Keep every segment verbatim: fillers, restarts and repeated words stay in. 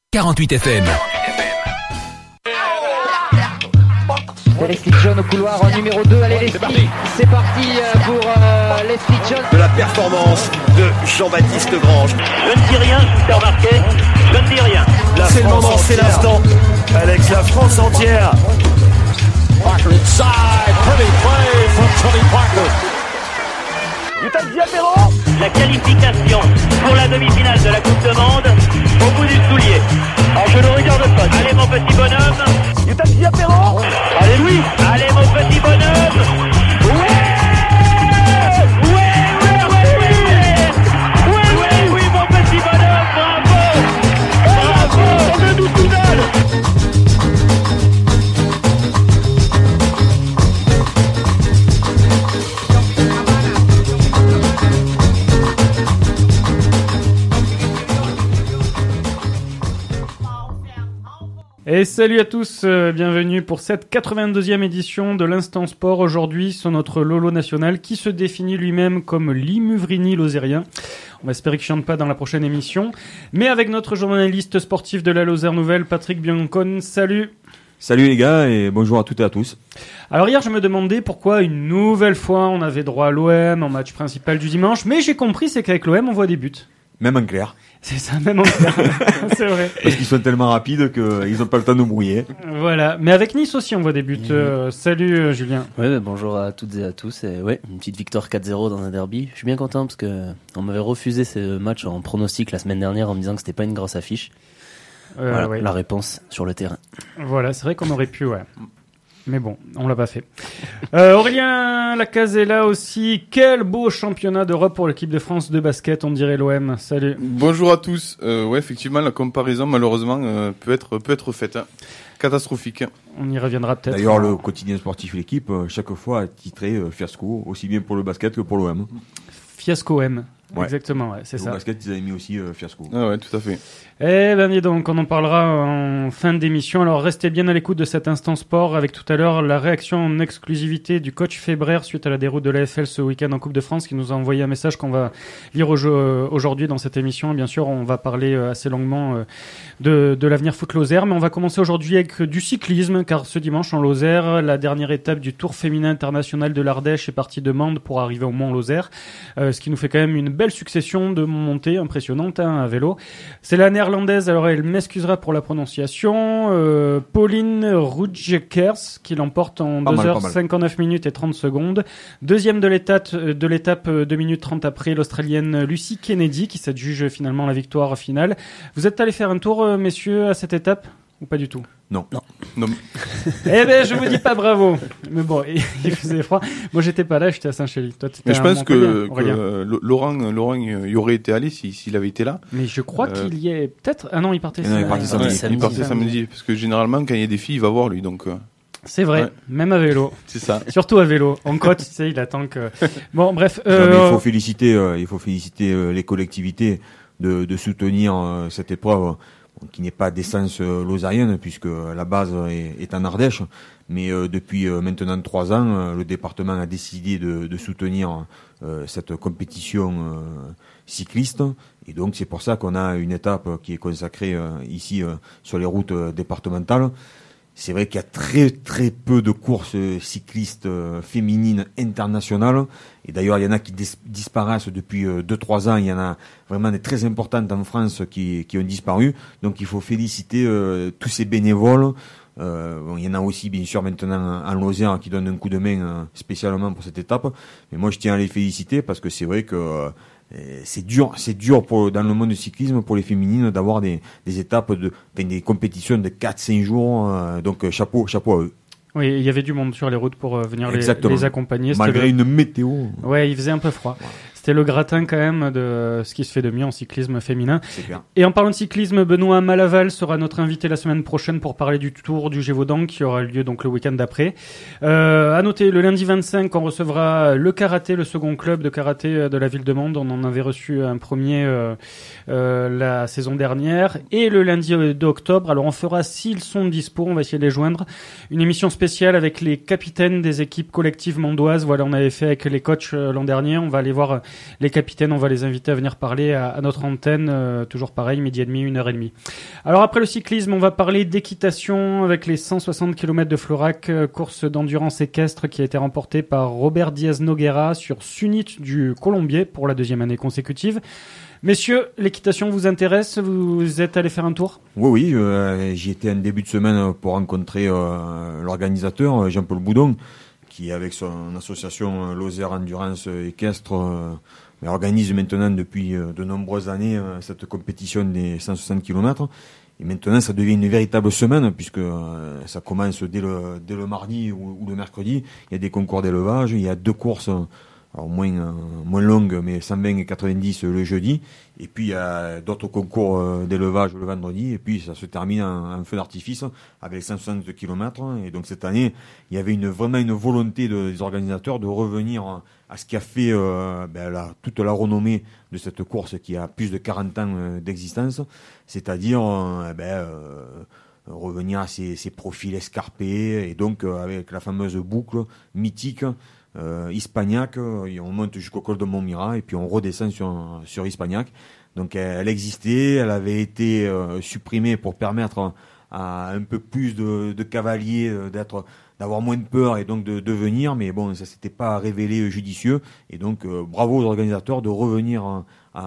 quarante-huit F M. Leslie John au couloir en numéro deux. Allez Leslie, c'est parti pour euh, Leslie John. De la performance de Jean-Baptiste Grange. Je ne dis rien, je t'ai remarqué, je ne dis rien. La c'est le moment, c'est l'instant. Alex, la France entière. Parker inside, pretty play from Tony Parker. Utah Diapero. La qualification pour la demi-finale de la Coupe de Monde au bout du soulier. Alors je ne regarde pas. Allez mon petit bonhomme. Utah Diapero. Allez Louis. Allez mon petit bonhomme. Ouais Ouais, ouais, ouais, ouais. Ouais, ouais, oui mon petit bonhomme. Bravo. Bravo. On est nous tout seul. Et salut à tous, euh, bienvenue pour cette quatre-vingt-deuxième édition de l'Instant Sport. Aujourd'hui, sur notre Lolo national qui se définit lui-même comme Limuvrini Lozérien. On va espérer qu'il chante pas dans la prochaine émission. Mais avec notre journaliste sportif de la Lozère Nouvelle, Patrick Biancone. Salut. Salut les gars et bonjour à toutes et à tous. Alors hier, je me demandais pourquoi une nouvelle fois on avait droit à l'O M en match principal du dimanche. Mais j'ai compris, c'est qu'avec l'O M, on voit des buts. Même en clair. C'est ça, même en clair. C'est vrai. Parce qu'ils sont tellement rapides qu'ils n'ont pas le temps de nous brouiller. Voilà. Mais avec Nice aussi, on voit des buts. Mmh. Euh, salut euh, Julien. Ouais, bah, bonjour à toutes et à tous. Et ouais, une petite victoire quatre zéro dans un derby. Je suis bien content parce que on m'avait refusé ce match en pronostic la semaine dernière en me disant que c'était pas une grosse affiche. Euh, voilà, ouais. La réponse sur le terrain. Voilà, c'est vrai qu'on aurait pu, ouais. Mais bon, on l'a pas fait. Euh, Aurélien Lacaze est là aussi. Quel beau championnat d'Europe pour l'équipe de France de basket, on dirait l'O M. Salut. Bonjour à tous. Euh, ouais, effectivement, la comparaison, malheureusement, euh, peut être peut être faite. Hein. Catastrophique. On y reviendra peut-être. D'ailleurs, le quotidien sportif l'équipe, chaque fois, a titré euh, fiasco, aussi bien pour le basket que pour l'O M. Fiasco M. Ouais. Exactement, ouais, c'est et ça. Au basket, ils avaient mis aussi euh, fiasco. Ah ouais, tout à fait. Eh ben, dis donc, on en parlera en fin d'émission. Alors, restez bien à l'écoute de cet instant sport avec tout à l'heure la réaction en exclusivité du coach Febrer suite à la déroute de l'A F L ce week-end en Coupe de France qui nous a envoyé un message qu'on va lire aujourd'hui dans cette émission. Et bien sûr, on va parler assez longuement de, de l'avenir foot Lozère, mais on va commencer aujourd'hui avec du cyclisme car ce dimanche en Lozère, la dernière étape du Tour féminin international de l'Ardèche est partie de Mende pour arriver au Mont Lozère, euh, ce qui nous fait quand même une belle succession de montées impressionnantes hein, à vélo. C'est la néerlandaise, alors elle m'excusera pour la prononciation, euh, Pauline Rutgekers qui l'emporte en deux heures cinquante-neuf minutes et trente secondes. Deuxième de l'étape, de l'étape deux minutes trente après, l'Australienne Lucy Kennedy qui s'adjuge finalement la victoire finale. Vous êtes allés faire un tour, euh, messieurs, à cette étape ou pas du tout? Non. Non. non. Eh ben, je vous dis pas bravo. Mais bon, il faisait froid. Moi, j'étais pas là, j'étais à Saint-Chély. Toi, t'étais Mais je à pense que, Montpellier, que Laurent, Laurent y aurait été allé s'il si, avait été là. Mais je crois euh... qu'il y est peut-être. Ah non, il partait. Non, il partait samedi. Ouais, samedi. Il partait samedi. Parce que généralement, quand il y a des filles, il va voir lui. Donc. Euh... C'est vrai, ouais. Même à vélo. C'est ça. Surtout à vélo. En côte, tu sais, il attend que. Bon, bref. Euh... Non, mais il faut féliciter, euh, il faut féliciter euh, les collectivités de, de soutenir euh, cette épreuve. Qui n'est pas d'essence euh, lozérienne puisque la base est, est en Ardèche, mais euh, depuis euh, maintenant trois ans, euh, le département a décidé de, de soutenir euh, cette compétition euh, cycliste, et donc c'est pour ça qu'on a une étape qui est consacrée euh, ici euh, sur les routes euh, départementales. C'est vrai qu'il y a très très peu de courses cyclistes euh, féminines internationales. Et d'ailleurs, il y en a qui dis- disparaissent depuis euh, deux trois ans. Il y en a vraiment des très importantes en France qui, qui ont disparu. Donc il faut féliciter euh, tous ces bénévoles. Euh, bon, il y en a aussi bien sûr maintenant en Lozère qui donnent un coup de main euh, spécialement pour cette étape. Mais moi je tiens à les féliciter parce que c'est vrai que euh, c'est dur, c'est dur pour, dans le monde du cyclisme pour les féminines d'avoir des, des étapes de, des compétitions de quatre cinq jours, euh, donc chapeau, chapeau à eux. Oui, il y avait du monde sur les routes pour euh, venir les, les accompagner. Malgré le... une météo. Ouais, il faisait un peu froid. Voilà. C'était le gratin quand même de ce qui se fait de mieux en cyclisme féminin. C'est clair. Et en parlant de cyclisme, Benoît Malaval sera notre invité la semaine prochaine pour parler du Tour du Gévaudan qui aura lieu donc le week-end d'après. Euh, à noter, le lundi vingt-cinq, on recevra le karaté, le second club de karaté de la ville de Mende. On en avait reçu un premier euh, euh, la saison dernière. Et le lundi deux octobre, alors on fera, s'ils sont dispo, on va essayer de les joindre, une émission spéciale avec les capitaines des équipes collectives mondoises. Voilà, on avait fait avec les coachs euh, l'an dernier. On va aller voir Les capitaines, on va les inviter à venir parler à, à notre antenne, euh, toujours pareil, midi et demi, une heure et demie. Alors après le cyclisme, on va parler d'équitation avec les cent soixante kilomètres de Florac, euh, course d'endurance équestre qui a été remportée par Robert Diaz Nogueira sur Sunit du Colombier pour la deuxième année consécutive. Messieurs, l'équitation vous intéresse? Vous êtes allés faire un tour? Oui, oui, euh, j'y étais en début de semaine pour rencontrer euh, l'organisateur, Jean-Paul Boudon, qui avec son association Lozère Endurance Équestre euh, organise maintenant depuis euh, de nombreuses années euh, cette compétition des cent soixante kilomètres. Et maintenant, ça devient une véritable semaine, puisque euh, ça commence dès le, dès le mardi ou, ou le mercredi. Il y a des concours d'élevage, il y a deux courses, alors moins, euh, moins longues, mais cent vingt et quatre-vingt-dix le jeudi. Et puis, il y a d'autres concours euh, d'élevage le vendredi. Et puis, ça se termine en, en feu d'artifice avec cent soixante kilomètres. Et donc, cette année, il y avait une, vraiment une volonté de, des organisateurs de revenir à ce qui a fait euh, ben, la, toute la renommée de cette course qui a plus de quarante ans euh, d'existence. C'est-à-dire, euh, ben, euh, revenir à ces, ces profils escarpés. Et donc, euh, avec la fameuse boucle mythique, Euh, Hispagnac, on monte jusqu'au col de Montmirail et puis on redescend sur, sur Hispagnac. Donc elle existait, elle avait été euh, supprimée pour permettre à un peu plus de, de cavaliers d'être, d'avoir moins de peur et donc de, de venir, mais bon, ça s'était pas révélé judicieux. Et donc euh, bravo aux organisateurs de revenir à,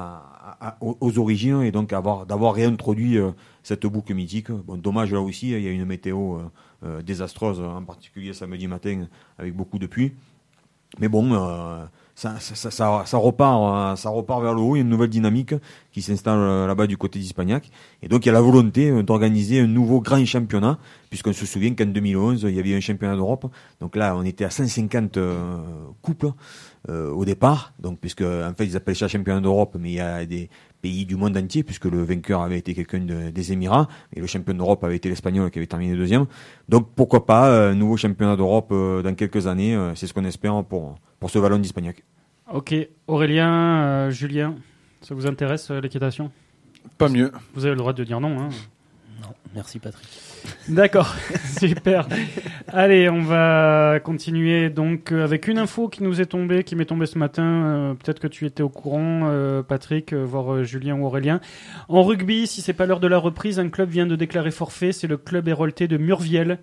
à, à, aux origines et donc avoir, d'avoir réintroduit euh, cette boucle mythique. Bon, dommage là aussi, il y a une météo euh, euh, désastreuse, en particulier samedi matin avec beaucoup de pluie. Mais bon, euh, ça, ça, ça, ça repart, ça repart vers le haut. Il y a une nouvelle dynamique qui s'installe là-bas du côté d'Hispagnac. Et donc, il y a la volonté d'organiser un nouveau grand championnat, puisqu'on se souvient qu'en deux mille onze, il y avait un championnat d'Europe. Donc là, on était à cent cinquante euh, couples euh, au départ. Donc, puisque en fait, ils appellent ça championnat d'Europe, mais il y a des pays du monde entier, puisque le vainqueur avait été quelqu'un de, des Émirats, et le champion d'Europe avait été l'Espagnol qui avait terminé deuxième. Donc pourquoi pas un nouveau championnat d'Europe euh, dans quelques années, euh, c'est ce qu'on espère pour, pour ce Vallon d'Hispagnac. Ok, Aurélien, euh, Julien, ça vous intéresse euh, l'équitation? Pas mieux. Vous avez le droit de dire non. Hein. Non, merci Patrick. D'accord, super. Allez, on va continuer donc avec une info qui nous est tombée, qui m'est tombée ce matin. Euh, peut-être que tu étais au courant, euh, Patrick, euh, voire euh, Julien ou Aurélien. En rugby, si c'est pas l'heure de la reprise, un club vient de déclarer forfait. C'est le club héroltais de Murviel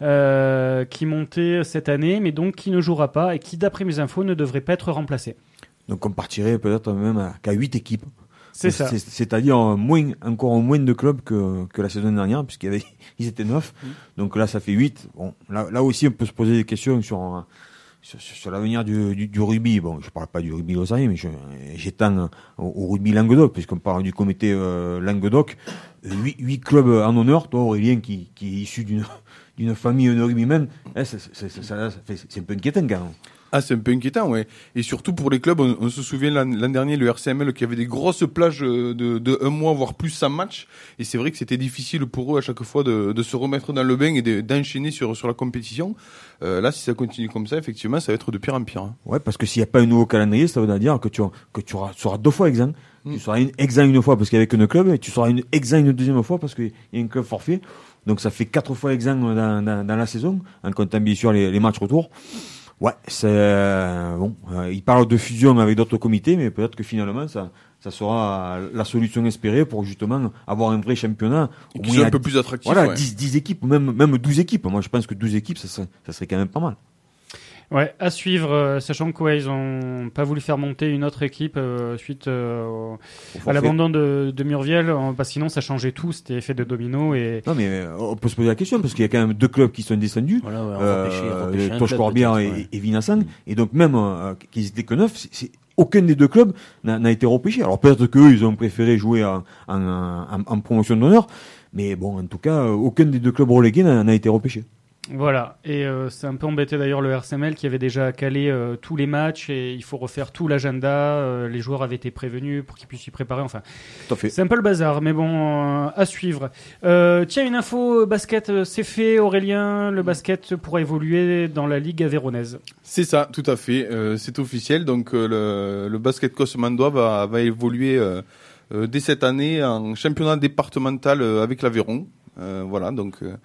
euh, qui montait cette année, mais donc qui ne jouera pas et qui, d'après mes infos, ne devrait pas être remplacé. Donc on partirait peut-être même à, qu'à huit équipes. C'est ça. C'est, c'est-à-dire moins, encore moins de clubs que, que la saison dernière, puisqu'il y avait, ils étaient neuf. Mmh. Donc là, ça fait huit. Bon, là, là aussi, on peut se poser des questions sur, sur, sur l'avenir du, du, du rugby. Bon, je parle pas du rugby lausanne, mais je, j'étends au, au rugby Languedoc, puisqu'on parle du comité euh, Languedoc. Huit, huit clubs en honneur. Toi, Aurélien, qui, qui est issu d'une, d'une famille de rugbymen, eh, c'est, c'est, c'est, ça, ça fait, c'est un peu inquiétant quand même. Ah, c'est un peu inquiétant, ouais. Et surtout pour les clubs, on, on se souvient l'an, l'an dernier, le R C M L qui avait des grosses plages de, de un mois, voire plus sans match. Et c'est vrai que c'était difficile pour eux à chaque fois de, de se remettre dans le bain et de, d'enchaîner sur, sur la compétition. Euh, là, si ça continue comme ça, effectivement, ça va être de pire en pire. Hein. Ouais, parce que s'il n'y a pas un nouveau calendrier, ça veut dire que tu, que tu, auras, tu seras deux fois exempt. Mm. Tu seras une, exempt une fois parce qu'il y avait qu'un club et tu seras une, exempt une deuxième fois parce qu'il y a un club forfait. Donc ça fait quatre fois exempt dans, dans, dans la saison, en comptant bien sûr les, les matchs retour. Ouais, c'est euh, bon. Euh, il parle de fusion avec d'autres comités, mais peut-être que finalement ça, ça sera la solution espérée pour justement avoir un vrai championnat. Au moins un peu plus attractif. Voilà, ouais. dix, dix équipes, même même douze équipes. Moi, je pense que douze équipes, ça serait, ça serait quand même pas mal. Ouais, à suivre, euh, sachant que ouais, ils ont pas voulu faire monter une autre équipe euh, suite euh, au, à l'abandon de, de Murviel, euh, parce que sinon ça changeait tout, c'était effet de domino et. Non mais euh, on peut se poser la question parce qu'il y a quand même deux clubs qui sont descendus, voilà, ouais, euh, Toch Corbière et, ouais. et Vinasang, et donc même euh, qu'ils étaient que neuf, c'est, c'est, aucun des deux clubs n'a, n'a été repêché. Alors peut-être qu'eux ils ont préféré jouer en, en, en, en promotion d'honneur, mais bon en tout cas aucun des deux clubs relégués n'a, n'a été repêché. Voilà, et euh, c'est un peu embêté d'ailleurs le R C M L qui avait déjà calé euh, tous les matchs et il faut refaire tout l'agenda, euh, les joueurs avaient été prévenus pour qu'ils puissent s'y préparer, enfin tout à fait. C'est un peu le bazar, mais bon, euh, à suivre. Euh, tiens, une info basket, euh, c'est fait Aurélien, le basket pourra évoluer dans la Ligue avéronaise. C'est ça, tout à fait, euh, c'est officiel, donc euh, le, le basket Cosmandois va, va évoluer euh, euh, dès cette année en championnat départemental euh, avec l'Aveyron, euh, voilà, donc... Euh,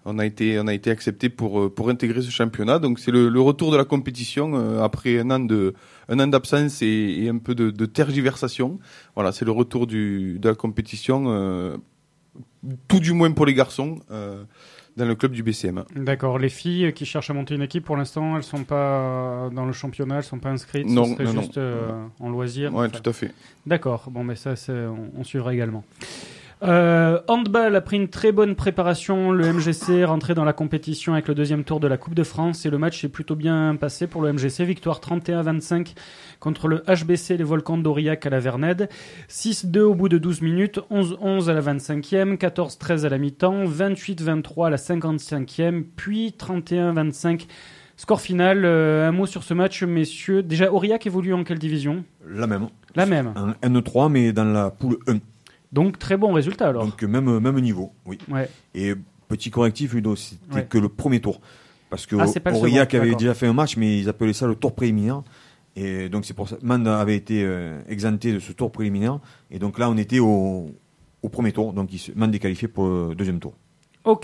on a été, on a été accepté pour pour intégrer ce championnat. Donc c'est le, le retour de la compétition euh, après un an de un an d'absence et, et un peu de, de tergiversation. Voilà, c'est le retour du de la compétition, euh, tout du moins pour les garçons. Euh, dans le club du B C M. D'accord. Les filles qui cherchent à monter une équipe, pour l'instant, elles sont pas dans le championnat, elles sont pas inscrites. Non, ce serait non, juste non. Euh, en loisir. Ouais, enfin. tout à fait. D'accord. Bon, mais ça, c'est, on, on suivra également. Euh, handball a pris une très bonne préparation. Le M G C est rentré dans la compétition avec le deuxième tour de la Coupe de France et le match s'est plutôt bien passé pour le M G C. Victoire trente et un à vingt-cinq contre le H B C, les Volcans d'Aurillac à la Vernède. six deux au bout de douze minutes, onze onze à la vingt-cinquième, quatorze treize à la mi-temps, vingt-huit vingt-trois à la cinquante-cinquième, puis trente et un vingt-cinq. Score final, euh, un mot sur ce match, messieurs. Déjà, Aurillac évolue en quelle division ? La même. La même. Un N trois, mais dans la poule un. Donc, très bon résultat alors. Donc, même, même niveau, oui. Ouais. Et petit correctif, Ludo, c'était Ouais. que le premier tour. Parce que Ah, c'est pas le Aurillac second, avait d'accord. déjà fait un match, mais ils appelaient ça le tour préliminaire. Et donc, c'est pour ça. Mende avait été euh, exempté de ce tour préliminaire. Et donc là, on était au, au premier tour. Donc, Mende est qualifié pour le deuxième tour. Ok.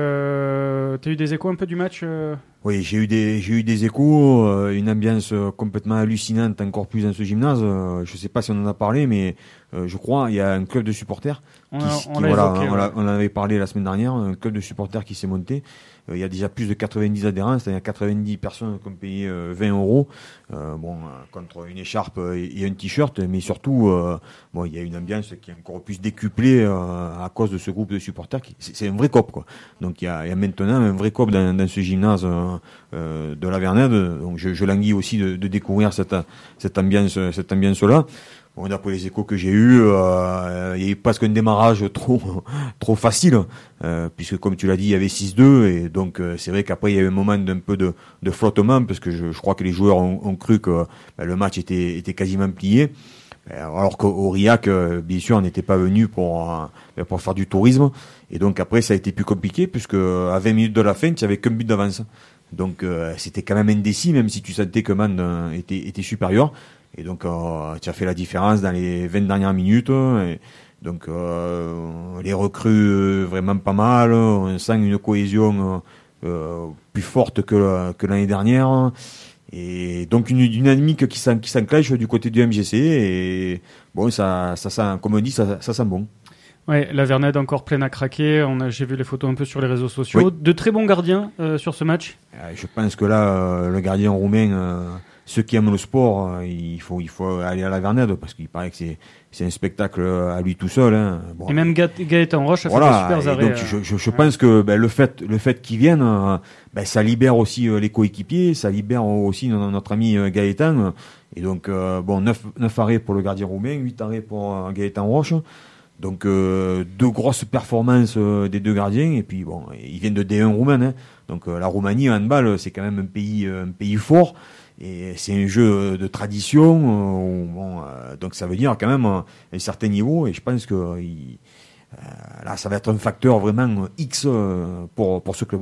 Euh, t'as eu des échos un peu du match euh Oui, j'ai eu des, j'ai eu des échos, euh, une ambiance euh, complètement hallucinante, encore plus dans ce gymnase. Euh, je sais pas si on en a parlé, mais euh, je crois il y a un club de supporters. On, qui, a, qui, on l'a voilà, évoqué, on, ouais. l'a- on en avait parlé la semaine dernière, un club de supporters qui s'est monté. Euh, il y a déjà plus de quatre-vingt-dix adhérents, c'est-à-dire quatre-vingt-dix personnes qui ont payé euh, vingt euros, euh, bon, euh, contre une écharpe et, et un t-shirt, mais surtout, euh, bon, il y a une ambiance qui est encore plus décuplée euh, à cause de ce groupe de supporters. Qui, c'est, c'est un vrai cop, quoi. Donc il y a, il y a maintenant un vrai cop dans, dans ce gymnase euh, euh, de la Vernède. Donc je, je languis aussi de, de découvrir cette, cette ambiance, cette ambiance-là. Bon, d'après les échos que j'ai eus, euh, il y a eu presque un démarrage trop trop facile, euh, puisque comme tu l'as dit, il y avait six deux, et donc euh, c'est vrai qu'après il y a eu un moment d'un peu de, de flottement, parce que je, je crois que les joueurs ont, ont cru que ben, le match était, était quasiment plié, alors qu'Aurillac, euh, bien sûr, n'était pas venu pour euh, pour faire du tourisme, et donc après ça a été plus compliqué, puisque à vingt minutes de la fin, tu n'avais qu'un but d'avance. Donc euh, c'était quand même indécis, même si tu sentais que Man euh, était, était supérieur. Et donc, euh, tu as fait la différence dans les vingt dernières minutes. Et donc, euh, les recrues, euh, vraiment pas mal. On sent une cohésion euh, plus forte que, que l'année dernière. Et donc, une dynamique qui, s'en, qui s'enclenche du côté du M G C. Et bon, ça, ça sent, comme on dit, ça, ça sent bon. Ouais, la Vernède encore pleine à craquer. On a, j'ai vu les photos un peu sur les réseaux sociaux. Oui. De très bons gardiens euh, sur ce match. Euh, je pense que là, euh, le gardien roumain, euh, ceux qui aiment le sport, euh, il faut, il faut aller à la Vernède, parce qu'il paraît que c'est, c'est un spectacle à lui tout seul. Hein. Bon, Et même Ga- Gaëtan Roche a voilà, fait des super et arrêts. donc euh, je, je, je ouais. pense que ben, le fait, le fait qu'ils viennent, euh, ben, ça libère aussi euh, les coéquipiers, ça libère aussi notre, notre ami euh, Gaëtan. Et donc euh, bon, neuf, neuf arrêts pour le gardien roumain, huit arrêts pour euh, Gaëtan Roche. Donc euh, deux grosses performances euh, des deux gardiens, et puis bon, ils viennent de D un roumain, hein. Donc euh, la Roumanie en handball, c'est quand même un pays, euh, un pays fort, et c'est un jeu de tradition. Euh, bon, euh, donc ça veut dire quand même euh, un certain niveau, et je pense que euh, il, euh, là, ça va être un facteur vraiment X euh, pour pour ce club.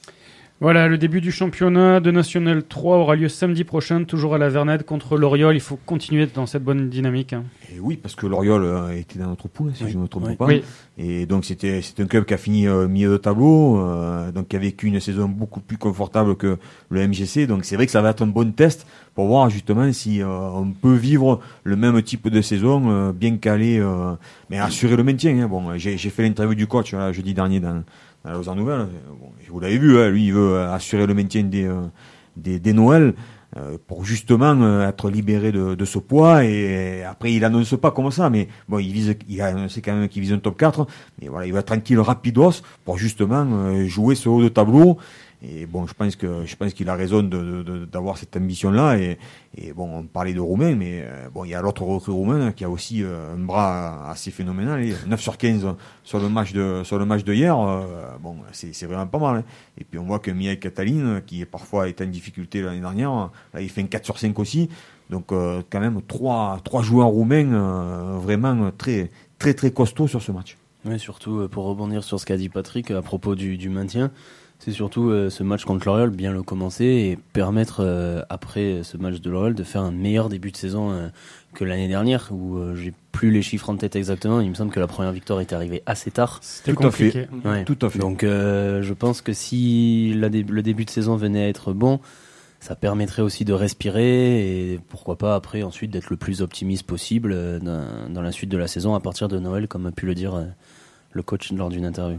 Voilà, le début du championnat de National trois aura lieu samedi prochain, toujours à la Vernède contre l'Oriol. Il faut continuer dans cette bonne dynamique. Hein. Et oui, parce que l'Oriol euh, était dans notre poule, si Oui. je ne me trompe Oui. pas. Oui. Et donc c'était c'est un club qui a fini euh, milieu de tableau, euh, donc qui a vécu une saison beaucoup plus confortable que le M G C. Donc c'est vrai que ça va être un bon test pour voir justement si euh, on peut vivre le même type de saison, euh, bien calé, euh, mais assurer le maintien. Hein. Bon, j'ai, j'ai fait l'interview du coach là, jeudi dernier dans, dans la Lausanne Nouvelle. Bon, vous l'avez vu, hein, lui il veut assurer le maintien des euh, des, des Noël. Euh, pour justement euh, être libéré de, de ce poids, et après il annonce pas comme ça, mais bon, il vise, il a annoncé quand même qu'il vise un top quatre, mais voilà, il va tranquille rapidos pour justement euh, jouer ce haut de tableau. Et bon, je pense que je pense qu'il a raison de, de, de, d'avoir cette ambition-là. Et, et bon, on parlait de Roumain, mais euh, bon, il y a l'autre recrue roumain qui a aussi euh, un bras assez phénoménal. Et neuf sur quinze sur le match de sur le match de hier. Euh, bon, c'est, c'est vraiment pas mal. Hein. Et puis on voit que Mihai Catalin, qui parfois était en difficulté l'année dernière, là il fait un quatre sur cinq aussi. Donc euh, quand même trois trois joueurs roumains euh, vraiment très très très costauds sur ce match. Oui, surtout pour rebondir sur ce qu'a dit Patrick à propos du, du maintien, c'est surtout euh, ce match contre l'Oriole, bien le commencer et permettre euh, après ce match de l'Oriole de faire un meilleur début de saison euh, que l'année dernière, où euh, j'ai plus les chiffres en tête exactement. Il me semble que la première victoire était arrivée assez tard. C'était tout compliqué. À fait. Ouais. Tout à fait. Donc euh, je pense que si la dé- le début de saison venait à être bon, ça permettrait aussi de respirer et pourquoi pas après ensuite d'être le plus optimiste possible euh, dans, dans la suite de la saison à partir de Noël, comme a pu le dire euh, le coach lors d'une interview.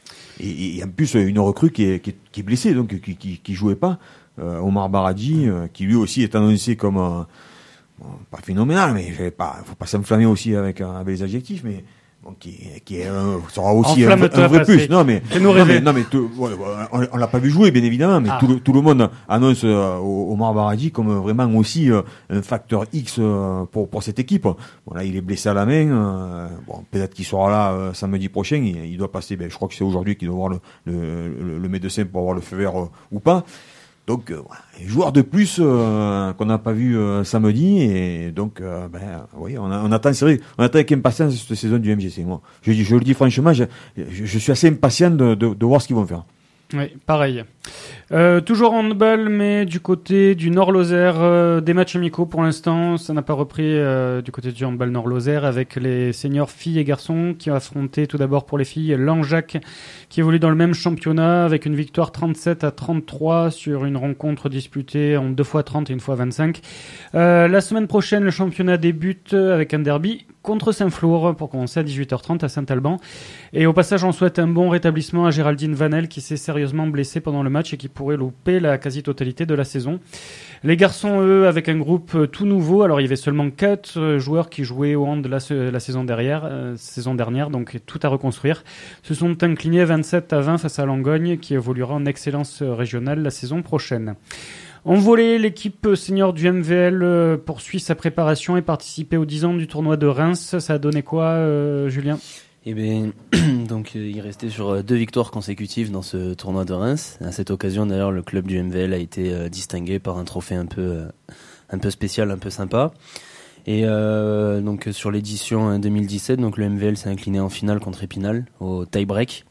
Et, et en plus, une recrue qui est, qui est, qui est blessée, donc qui, qui, qui jouait pas, euh, Omar Baradji, euh, qui lui aussi est annoncé comme euh, bon, pas phénoménal, mais je pas, faut pas s'enflammer aussi avec, avec les adjectifs, mais bon, qui, qui est, euh, sera aussi un, un vrai plus. Non mais, non mais, non mais, tout, ouais, on, on l'a pas vu jouer bien évidemment, mais ah. tout, le, tout le monde annonce euh, Omar Baradji comme vraiment aussi euh, un facteur X euh, pour pour cette équipe. Bon là, il est blessé à la main. Euh, bon, peut-être qu'il sera là euh, samedi prochain. Il, il doit passer. Ben, je crois que c'est aujourd'hui qu'il doit voir le, le, le, le médecin pour avoir le feu vert euh, ou pas. Donc, euh, joueur de plus euh, qu'on n'a pas vu euh, samedi, et donc, euh, ben, oui, on, a, on attend, c'est vrai, on attend avec impatience cette saison du M G C. Moi, je, je le dis franchement, je, je, je suis assez impatient de, de, de voir ce qu'ils vont faire. Oui, pareil. Euh, toujours en handball, mais du côté du Nord-Lozère, euh, des matchs amicaux pour l'instant, ça n'a pas repris euh, du côté du handball Nord-Lozère avec les seniors filles et garçons qui ont affronté tout d'abord pour les filles Langeac qui évolue dans le même championnat avec une victoire trente-sept à trente-trois sur une rencontre disputée en deux fois trente et une fois vingt-cinq. Euh, la semaine prochaine, le championnat débute avec un derby contre Saint-Flour pour commencer à dix-huit heures trente à Saint-Alban. Et au passage, on souhaite un bon rétablissement à Géraldine Vanel qui s'est sérieusement blessée pendant le match et qui pourrait louper la quasi-totalité de la saison. Les garçons, eux, avec un groupe tout nouveau. Alors, il y avait seulement quatre joueurs qui jouaient au hand la, la saison dernière, euh, saison dernière, donc tout à reconstruire. Se sont inclinés vingt-sept à vingt face à Langogne qui évoluera en excellence régionale la saison prochaine. En volley, l'équipe senior du M V L poursuit sa préparation et participer aux dix ans du tournoi de Reims. Ça a donné quoi, euh, Julien ? Eh bien, donc euh, il restait sur deux victoires consécutives dans ce tournoi de Reims. À cette occasion, d'ailleurs, le club du M V L a été euh, distingué par un trophée un peu, euh, un peu spécial, un peu sympa. Et euh, donc sur l'édition deux mille dix-sept, donc le M V L s'est incliné en finale contre Épinal au tie-break.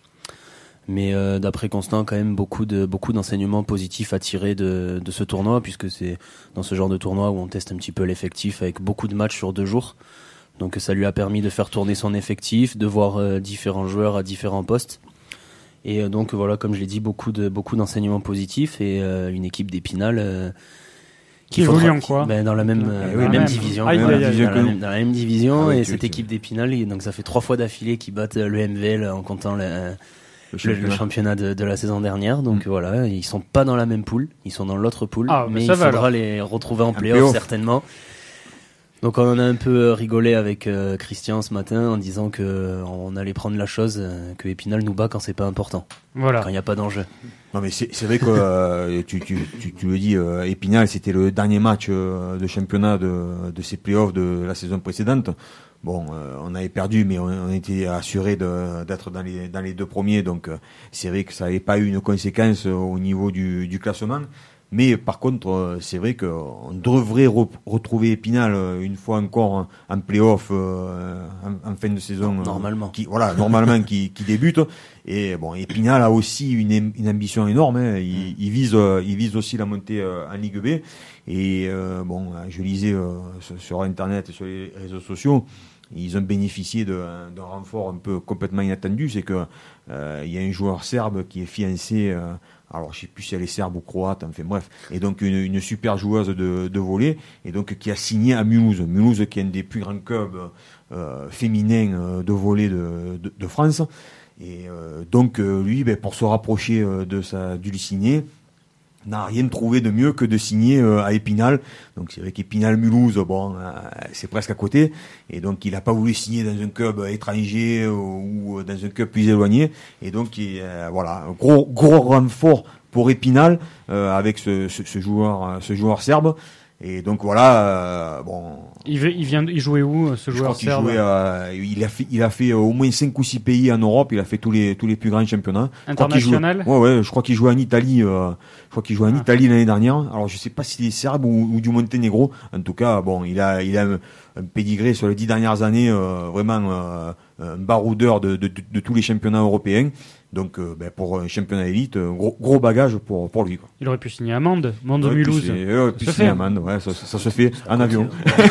Mais euh, d'après Constant, quand même beaucoup de beaucoup d'enseignements positifs à tirer de de ce tournoi, puisque c'est dans ce genre de tournoi où on teste un petit peu l'effectif avec beaucoup de matchs sur deux jours. Donc ça lui a permis de faire tourner son effectif, de voir euh, différents joueurs à différents postes. Et euh, donc voilà, comme je l'ai dit, beaucoup de beaucoup d'enseignements positifs et euh, une équipe d'Épinal euh, qui évolue en quoi ? Ben dans la même euh, oui, même division, aïe, même aïe, aïe, division aïe, dans, aïe. la, dans la même division ah, et oui, cette oui, équipe d'Épinal, donc ça fait trois fois d'affilée qu'ils battent le M V L en comptant le, le championnat, le championnat de, de la saison dernière. Donc mmh. voilà, ils sont pas dans la même poule, ils sont dans l'autre poule, ah, mais, mais il faudra alors. les retrouver en play-off certainement. Donc on a un peu rigolé avec euh, Christian ce matin en disant que euh, on allait prendre la chose, euh, que Épinal nous bat quand c'est pas important, voilà. Quand il n'y a pas d'enjeu. Non mais c'est, c'est vrai que euh, tu, tu, tu, tu le dis, euh, Épinal c'était le dernier match euh, de championnat de, de ces playoffs de la saison précédente. Bon, euh, on avait perdu, mais on, on était assuré de, d'être dans les, dans les deux premiers, donc euh, c'est vrai que ça n'avait pas eu une conséquence au niveau du, du classement. Mais par contre, c'est vrai qu'on devrait re- retrouver Épinal une fois encore en play-off euh, en, en fin de saison. Normalement. Qui, voilà, normalement qui, qui débute. Et bon, Épinal a aussi une, une ambition énorme. Hein. Il, il vise, il vise aussi la montée en Ligue B. Et euh, bon, je lisais euh, sur, sur Internet et sur les réseaux sociaux. Ils ont bénéficié de, d'un renfort un peu complètement inattendu. C'est que euh, il y a un joueur serbe qui est fiancé. Euh, alors je sais plus si elle est serbe ou croate, enfin bref, et donc une, une super joueuse de, de volley, et donc qui a signé à Mulhouse, Mulhouse qui est un des plus grands clubs euh, féminins euh, de volley de, de, de France, et euh, donc euh, lui, ben, pour se rapprocher euh, de sa du signer, n'a rien trouvé de mieux que de signer euh, à Épinal. Donc c'est vrai qu'Épinal Mulhouse, bon, euh, c'est presque à côté, et donc il a pas voulu signer dans un club étranger euh, ou dans un club plus éloigné, et donc il, euh, voilà, gros gros renfort pour Épinal euh, avec ce, ce, ce joueur ce joueur serbe. Et donc voilà, euh, bon. Il, il vient, il jouait où ce joueur je crois serbe? Qu'il jouait, euh, il a fait, il a fait au moins cinq ou six pays en Europe. Il a fait tous les tous les plus grands championnats. International. Ouais, ouais. Je crois qu'il jouait en Italie. Euh, je crois qu'il jouait en ah. Italie l'année dernière. Alors je sais pas s'il est serbe ou, ou du Monténégro. En tout cas, bon, il a il a un, un pédigré sur les dix dernières années euh, vraiment euh, un baroudeur de, de, de, de tous les championnats européens. Donc, euh, ben, pour un championnat élite, gros, gros bagage pour, pour lui, quoi. Il aurait pu signer à Mende, Mende ouais, Mulhouse. Il aurait pu signer à Mende, ouais, ça, ça se fait en avion.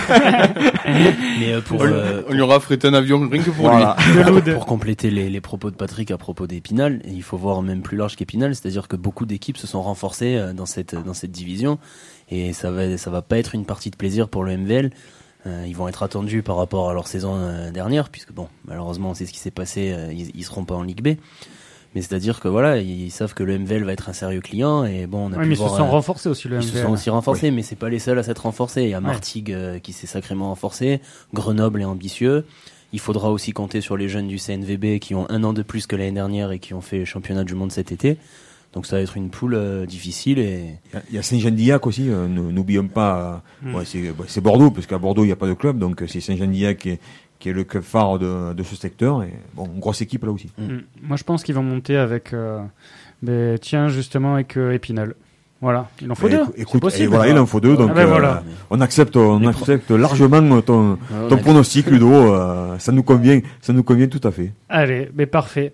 Mais euh, pour, on, euh, on lui aura affrété un avion rien que pour voilà. lui. Pour, pour compléter les, les propos de Patrick à propos d'Épinal, il faut voir même plus large qu'Épinal, c'est-à-dire que beaucoup d'équipes se sont renforcées dans cette, dans cette division, et ça va, ça va pas être une partie de plaisir pour le M V L. Euh, ils vont être attendus par rapport à leur saison euh, dernière, puisque bon, malheureusement, c'est ce qui s'est passé, euh, ils, ils seront pas en Ligue B. Mais c'est-à-dire que voilà, ils savent que le M V L va être un sérieux client, et bon, on a oui, pu mais voir, ils se sont euh, renforcés aussi, le M V L. Ils se sont aussi renforcés, oui. mais c'est pas les seuls à s'être renforcés. Il y a Martigues euh, qui s'est sacrément renforcé, Grenoble est ambitieux. Il faudra aussi compter sur les jeunes du C N V B qui ont un an de plus que l'année dernière et qui ont fait le championnat du monde cet été. Donc ça va être une poule euh, difficile. Et il y a Saint-Jean-d'Illac aussi, euh, n'oublions pas, euh, mm. ouais, c'est, ouais, c'est Bordeaux, parce qu'à Bordeaux il n'y a pas de club, donc c'est Saint-Jean-d'Illac qui est, qui est le club phare de, de ce secteur, et bon, une grosse équipe là aussi. Mm. Moi je pense qu'ils vont monter avec, euh, ben, tiens justement avec euh, Épinal. Voilà, il en faut mais deux. Écoute, c'est possible. Voilà, il en faut deux, donc ah ben euh, voilà. on accepte, on Les accepte pro... largement ton, ton pronostic, Ludo. Euh, ça nous convient, ça nous convient tout à fait. Allez, mais parfait.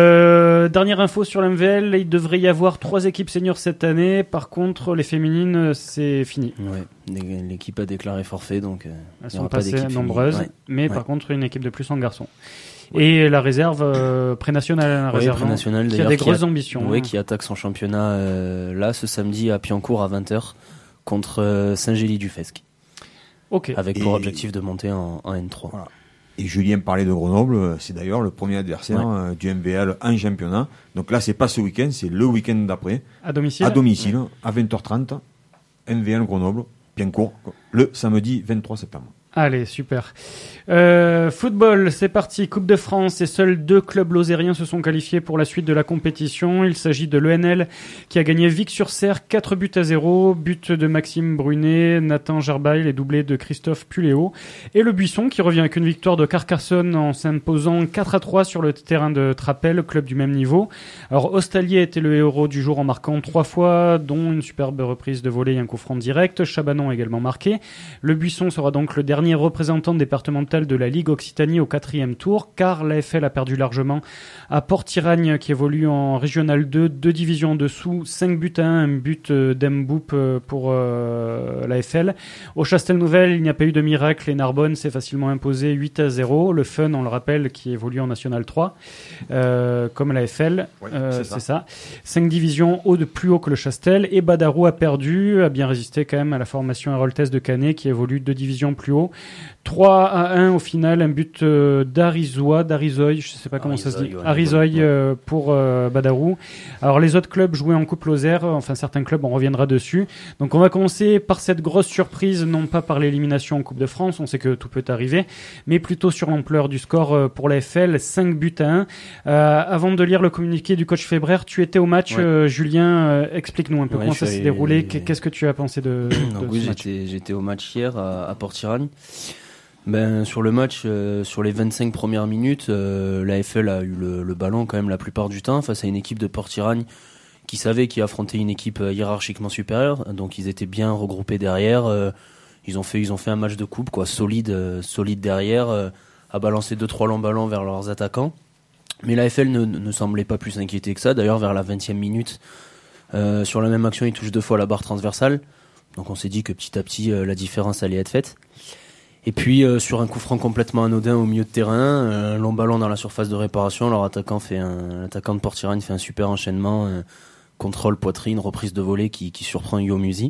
Euh, dernière info sur l'M V L, il devrait y avoir trois équipes seniors cette année. Par contre, les féminines, c'est fini. Ouais, l'équipe a déclaré forfait, donc euh, elles sont passées nombreuses, ouais. mais ouais. par contre, une équipe de plus en garçons. Et la réserve euh, pré-nationale, la ouais, réserve pré-nationale, qui a des grosses qui a, ambitions. Oui, hein. qui attaque son championnat euh, là ce samedi à Piancourt à vingt heures contre euh, Saint-Gély-du-Fesque. Ok. Avec et... pour objectif de monter en, en N trois. Voilà. Et Julien parlait de Grenoble, c'est d'ailleurs le premier adversaire ouais. euh, du M V L en championnat. Donc là, c'est pas ce week-end, c'est le week-end d'après. À domicile. À domicile, ouais. à vingt heures trente, M V L Grenoble, Piancourt, le samedi vingt-trois septembre. Allez, super. Euh, football, c'est parti. Coupe de France, et seuls deux clubs lozériens se sont qualifiés pour la suite de la compétition. Il s'agit de l'E N L qui a gagné Vic-sur-Serre, quatre buts à zéro. But de Maxime Brunet, Nathan Gerbail et doublé de Christophe Puléo. Et le Buisson qui revient avec une victoire de Carcassonne en s'imposant quatre à trois sur le terrain de Trapel, club du même niveau. Alors, Ostalier était le héros du jour en marquant trois fois, dont une superbe reprise de volée et un coup franc direct. Chabanon a également marqué. Le Buisson sera donc le dernier représentant départemental de la Ligue Occitanie au quatrième tour, car l'A F L a perdu largement à Port-Iragne qui évolue en Régional deux, deux divisions en dessous, cinq buts à un, un but d'Emboup pour euh, l'A F L. Au Chastel-Nouvel, il n'y a pas eu de miracle et Narbonne s'est facilement imposé huit à zéro. Le Fun, on le rappelle, qui évolue en National trois, euh, comme l'A F L, oui, euh, c'est, c'est ça. cinq divisions haut de plus haut que le Chastel, et Badarou a perdu, a bien résisté quand même à la formation Héroltès de Canet qui évolue deux divisions plus haut. trois à un au final, un but euh, d'Arizoa, d'Arizoy, je ne sais pas comment Arizoy, ça se dit, ouais, Arizoy ouais. euh, pour euh, Badarou. Alors les autres clubs jouaient en Coupe Lozère, enfin certains clubs, on reviendra dessus. Donc on va commencer par cette grosse surprise, non pas par l'élimination en Coupe de France, on sait que tout peut arriver, mais plutôt sur l'ampleur du score euh, pour la F L, cinq buts à un. Euh, avant de lire le communiqué du coach Fébraire, tu étais au match, ouais. euh, Julien, euh, explique-nous un peu ouais, comment ça s'est déroulé, qu'est-ce que tu as pensé de, Donc, de oui, ce match? j'étais, j'étais au match hier à, à Port-Iragne. Ben, sur le match, euh, sur les vingt-cinq premières minutes, euh, la F L a eu le, le ballon quand même la plupart du temps face à une équipe de Port-Iragne qui savait qu'il affrontait une équipe euh, hiérarchiquement supérieure, donc ils étaient bien regroupés derrière. Euh, ils ont fait, ils ont fait un match de coupe, quoi, solide, euh, solide derrière, euh, à balancer deux trois longs ballons vers leurs attaquants. Mais la F L ne, ne semblait pas plus inquiétée que ça. D'ailleurs, vers la vingtième minute, euh, sur la même action, ils touchent deux fois la barre transversale. Donc on s'est dit que petit à petit, euh, la différence allait être faite. Et puis euh, sur un coup franc complètement anodin au milieu de terrain, euh, un long ballon dans la surface de réparation, leur attaquant fait un, l'attaquant de Port-Iragne fait un super enchaînement, euh, contrôle poitrine, reprise de volée qui, qui surprend Yo Musi.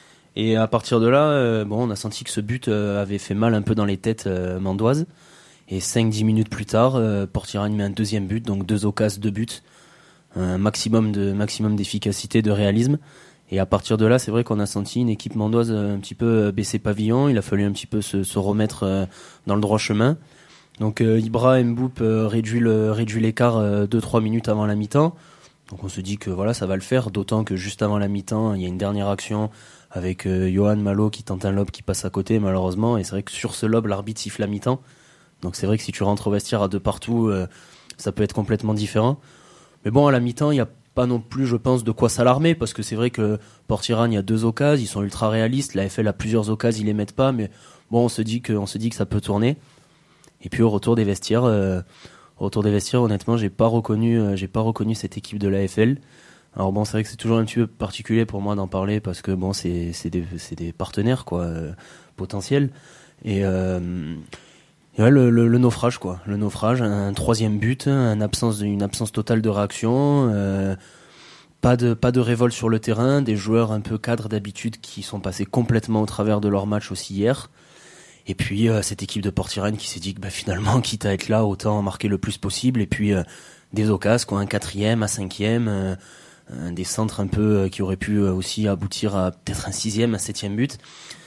Et à partir de là, euh, bon, on a senti que ce but euh, avait fait mal un peu dans les têtes euh, mandoises. Et cinq dix minutes plus tard, euh, Port-Iragne met un deuxième but, donc deux occasions, deux buts, un maximum de maximum d'efficacité, de réalisme. Et à partir de là, c'est vrai qu'on a senti une équipe mandoise un petit peu baisser pavillon. Il a fallu un petit peu se, se remettre dans le droit chemin. Donc euh, Ibra Mboup euh, réduit, le, réduit l'écart euh, deux trois minutes avant la mi-temps. Donc on se dit que voilà, ça va le faire. D'autant que juste avant la mi-temps, il y a une dernière action avec euh, Johan Malo qui tente un lob qui passe à côté malheureusement. Et c'est vrai que sur ce lob, l'arbitre siffle la mi-temps. Donc c'est vrai que si tu rentres au vestiaire à deux partout, euh, ça peut être complètement différent. Mais bon, à la mi-temps, il y a pas non plus, je pense, de quoi s'alarmer, parce que c'est vrai que Port-Iragne a deux occasions, ils sont ultra réalistes, la F L a plusieurs occasions, ils les mettent pas, mais bon, on se dit que, on se dit que ça peut tourner. Et puis au retour des vestiaires, euh, au retour des vestiaires, honnêtement, j'ai pas reconnu, euh, j'ai pas reconnu cette équipe de l'A F L. Alors bon, c'est vrai que c'est toujours un petit peu particulier pour moi d'en parler parce que bon, c'est c'est des c'est des partenaires quoi, euh, potentiels. Et, euh, et ouais, le, le, le naufrage quoi, le naufrage, un, un troisième but, une absence une absence totale de réaction. Euh, Pas de, pas de révolte sur le terrain, des joueurs un peu cadres d'habitude qui sont passés complètement au travers de leur match aussi hier. Et puis euh, cette équipe de Port-Irène qui s'est dit que bah, finalement, quitte à être là, autant marquer le plus possible. Et puis euh, des occasions, quoi, un quatrième, un cinquième, euh, un des centres un peu euh, qui auraient pu euh, aussi aboutir à peut-être un sixième, un septième but.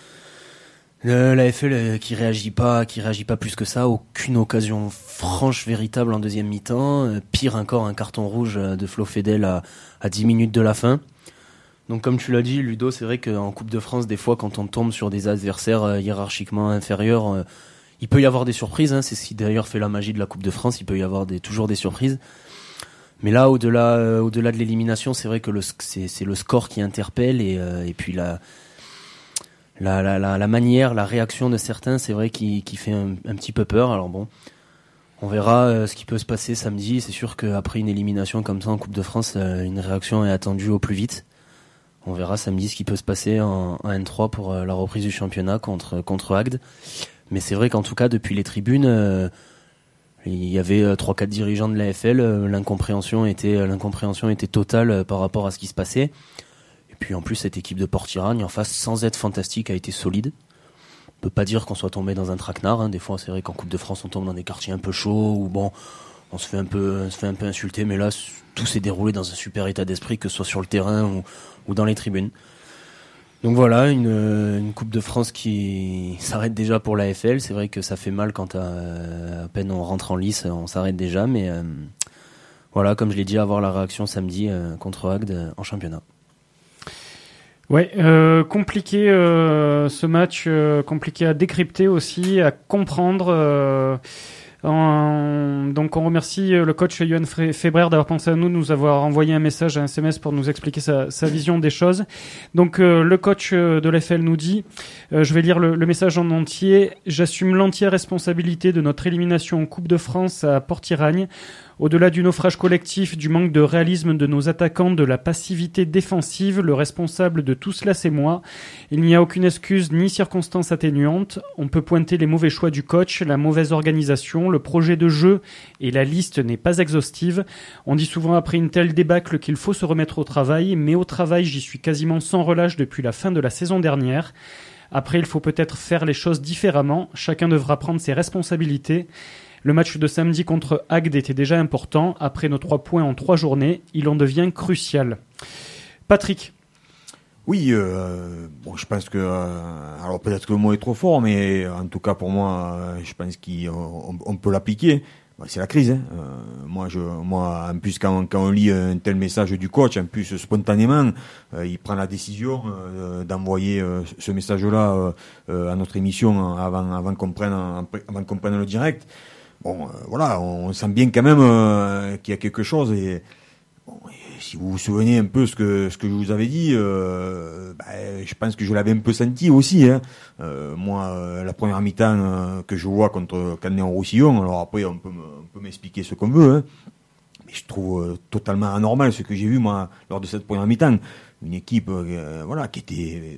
Le, la F L euh, qui réagit pas, qui réagit pas plus que ça, aucune occasion franche, véritable en deuxième mi-temps. Euh, pire encore, un carton rouge euh, de Flo Fedel à, à dix minutes de la fin. Donc comme tu l'as dit, Ludo, c'est vrai qu'en Coupe de France, des fois, quand on tombe sur des adversaires euh, hiérarchiquement inférieurs, euh, il peut y avoir des surprises. Hein, c'est ce qui d'ailleurs fait la magie de la Coupe de France. Il peut y avoir des, toujours des surprises. Mais là, au-delà, euh, au-delà de l'élimination, c'est vrai que le, c'est, c'est le score qui interpelle et, euh, et puis la La, la, la, la manière, la réaction de certains, c'est vrai qui, qui fait un, un petit peu peur. Alors bon, on verra euh, ce qui peut se passer samedi. C'est sûr qu'après une élimination comme ça en Coupe de France, euh, une réaction est attendue au plus vite. On verra samedi ce qui peut se passer en, en N trois pour euh, la reprise du championnat contre, contre Agde. Mais c'est vrai qu'en tout cas, depuis les tribunes, euh, il y avait euh, trois quatre dirigeants de l'A F L. Euh, l'incompréhension était, euh, l'incompréhension était totale euh, par rapport à ce qui se passait. Puis en plus, cette équipe de Port-Irène, en face, sans être fantastique, a été solide. On peut pas dire qu'on soit tombé dans un traquenard. Hein. Des fois, c'est vrai qu'en Coupe de France, on tombe dans des quartiers un peu chauds ou bon, on se fait un peu, on se fait un peu insulter. Mais là, tout s'est déroulé dans un super état d'esprit, que ce soit sur le terrain ou, ou dans les tribunes. Donc voilà, une, une Coupe de France qui s'arrête déjà pour l'A F L. C'est vrai que ça fait mal quand à, à peine on rentre en lice, on s'arrête déjà. Mais euh, voilà, comme je l'ai dit, avoir la réaction samedi euh, contre Agde euh, en championnat. Ouais, euh, compliqué euh, ce match, euh, compliqué à décrypter aussi, à comprendre. Euh, en, donc on remercie le coach Yoann Faibrer d'avoir pensé à nous, de nous avoir envoyé un message, un S M S pour nous expliquer sa, sa vision des choses. Donc euh, le coach de l'A F L nous dit, euh, je vais lire le, le message en entier, « J'assume l'entière responsabilité de notre élimination en Coupe de France à Port-Irène. Au-delà du naufrage collectif, du manque de réalisme de nos attaquants, de la passivité défensive, le responsable de tout cela, c'est moi. Il n'y a aucune excuse ni circonstance atténuante. On peut pointer les mauvais choix du coach, la mauvaise organisation, le projet de jeu, et la liste n'est pas exhaustive. On dit souvent après une telle débâcle qu'il faut se remettre au travail, mais au travail, j'y suis quasiment sans relâche depuis la fin de la saison dernière. Après, il faut peut-être faire les choses différemment. Chacun devra prendre ses responsabilités. Le match de samedi contre Agde était déjà important. Après nos trois points en trois journées, il en devient crucial. Patrick. Oui, euh, bon, je pense que, euh, alors peut-être que le mot est trop fort, mais en tout cas pour moi, euh, je pense qu'on on peut l'appliquer. Bah, c'est la crise. Hein. Euh, moi, je, moi, en plus quand, quand on lit un tel message du coach, en plus spontanément, euh, il prend la décision euh, d'envoyer euh, ce message-là euh, à notre émission avant, avant qu'on prenne, avant qu'on prenne le direct. Bon, euh, voilà, on sent bien quand même euh, qu'il y a quelque chose. Et, bon, et si vous vous souvenez un peu ce que ce que je vous avais dit, euh, bah, je pense que je l'avais un peu senti aussi. Hein. Euh, moi, euh, la première mi-temps euh, que je vois contre Canet-en-Roussillon, alors après on peut, on peut m'expliquer ce qu'on veut, hein, mais je trouve euh, totalement anormal ce que j'ai vu moi lors de cette première mi-temps. Une équipe, euh, voilà, qui était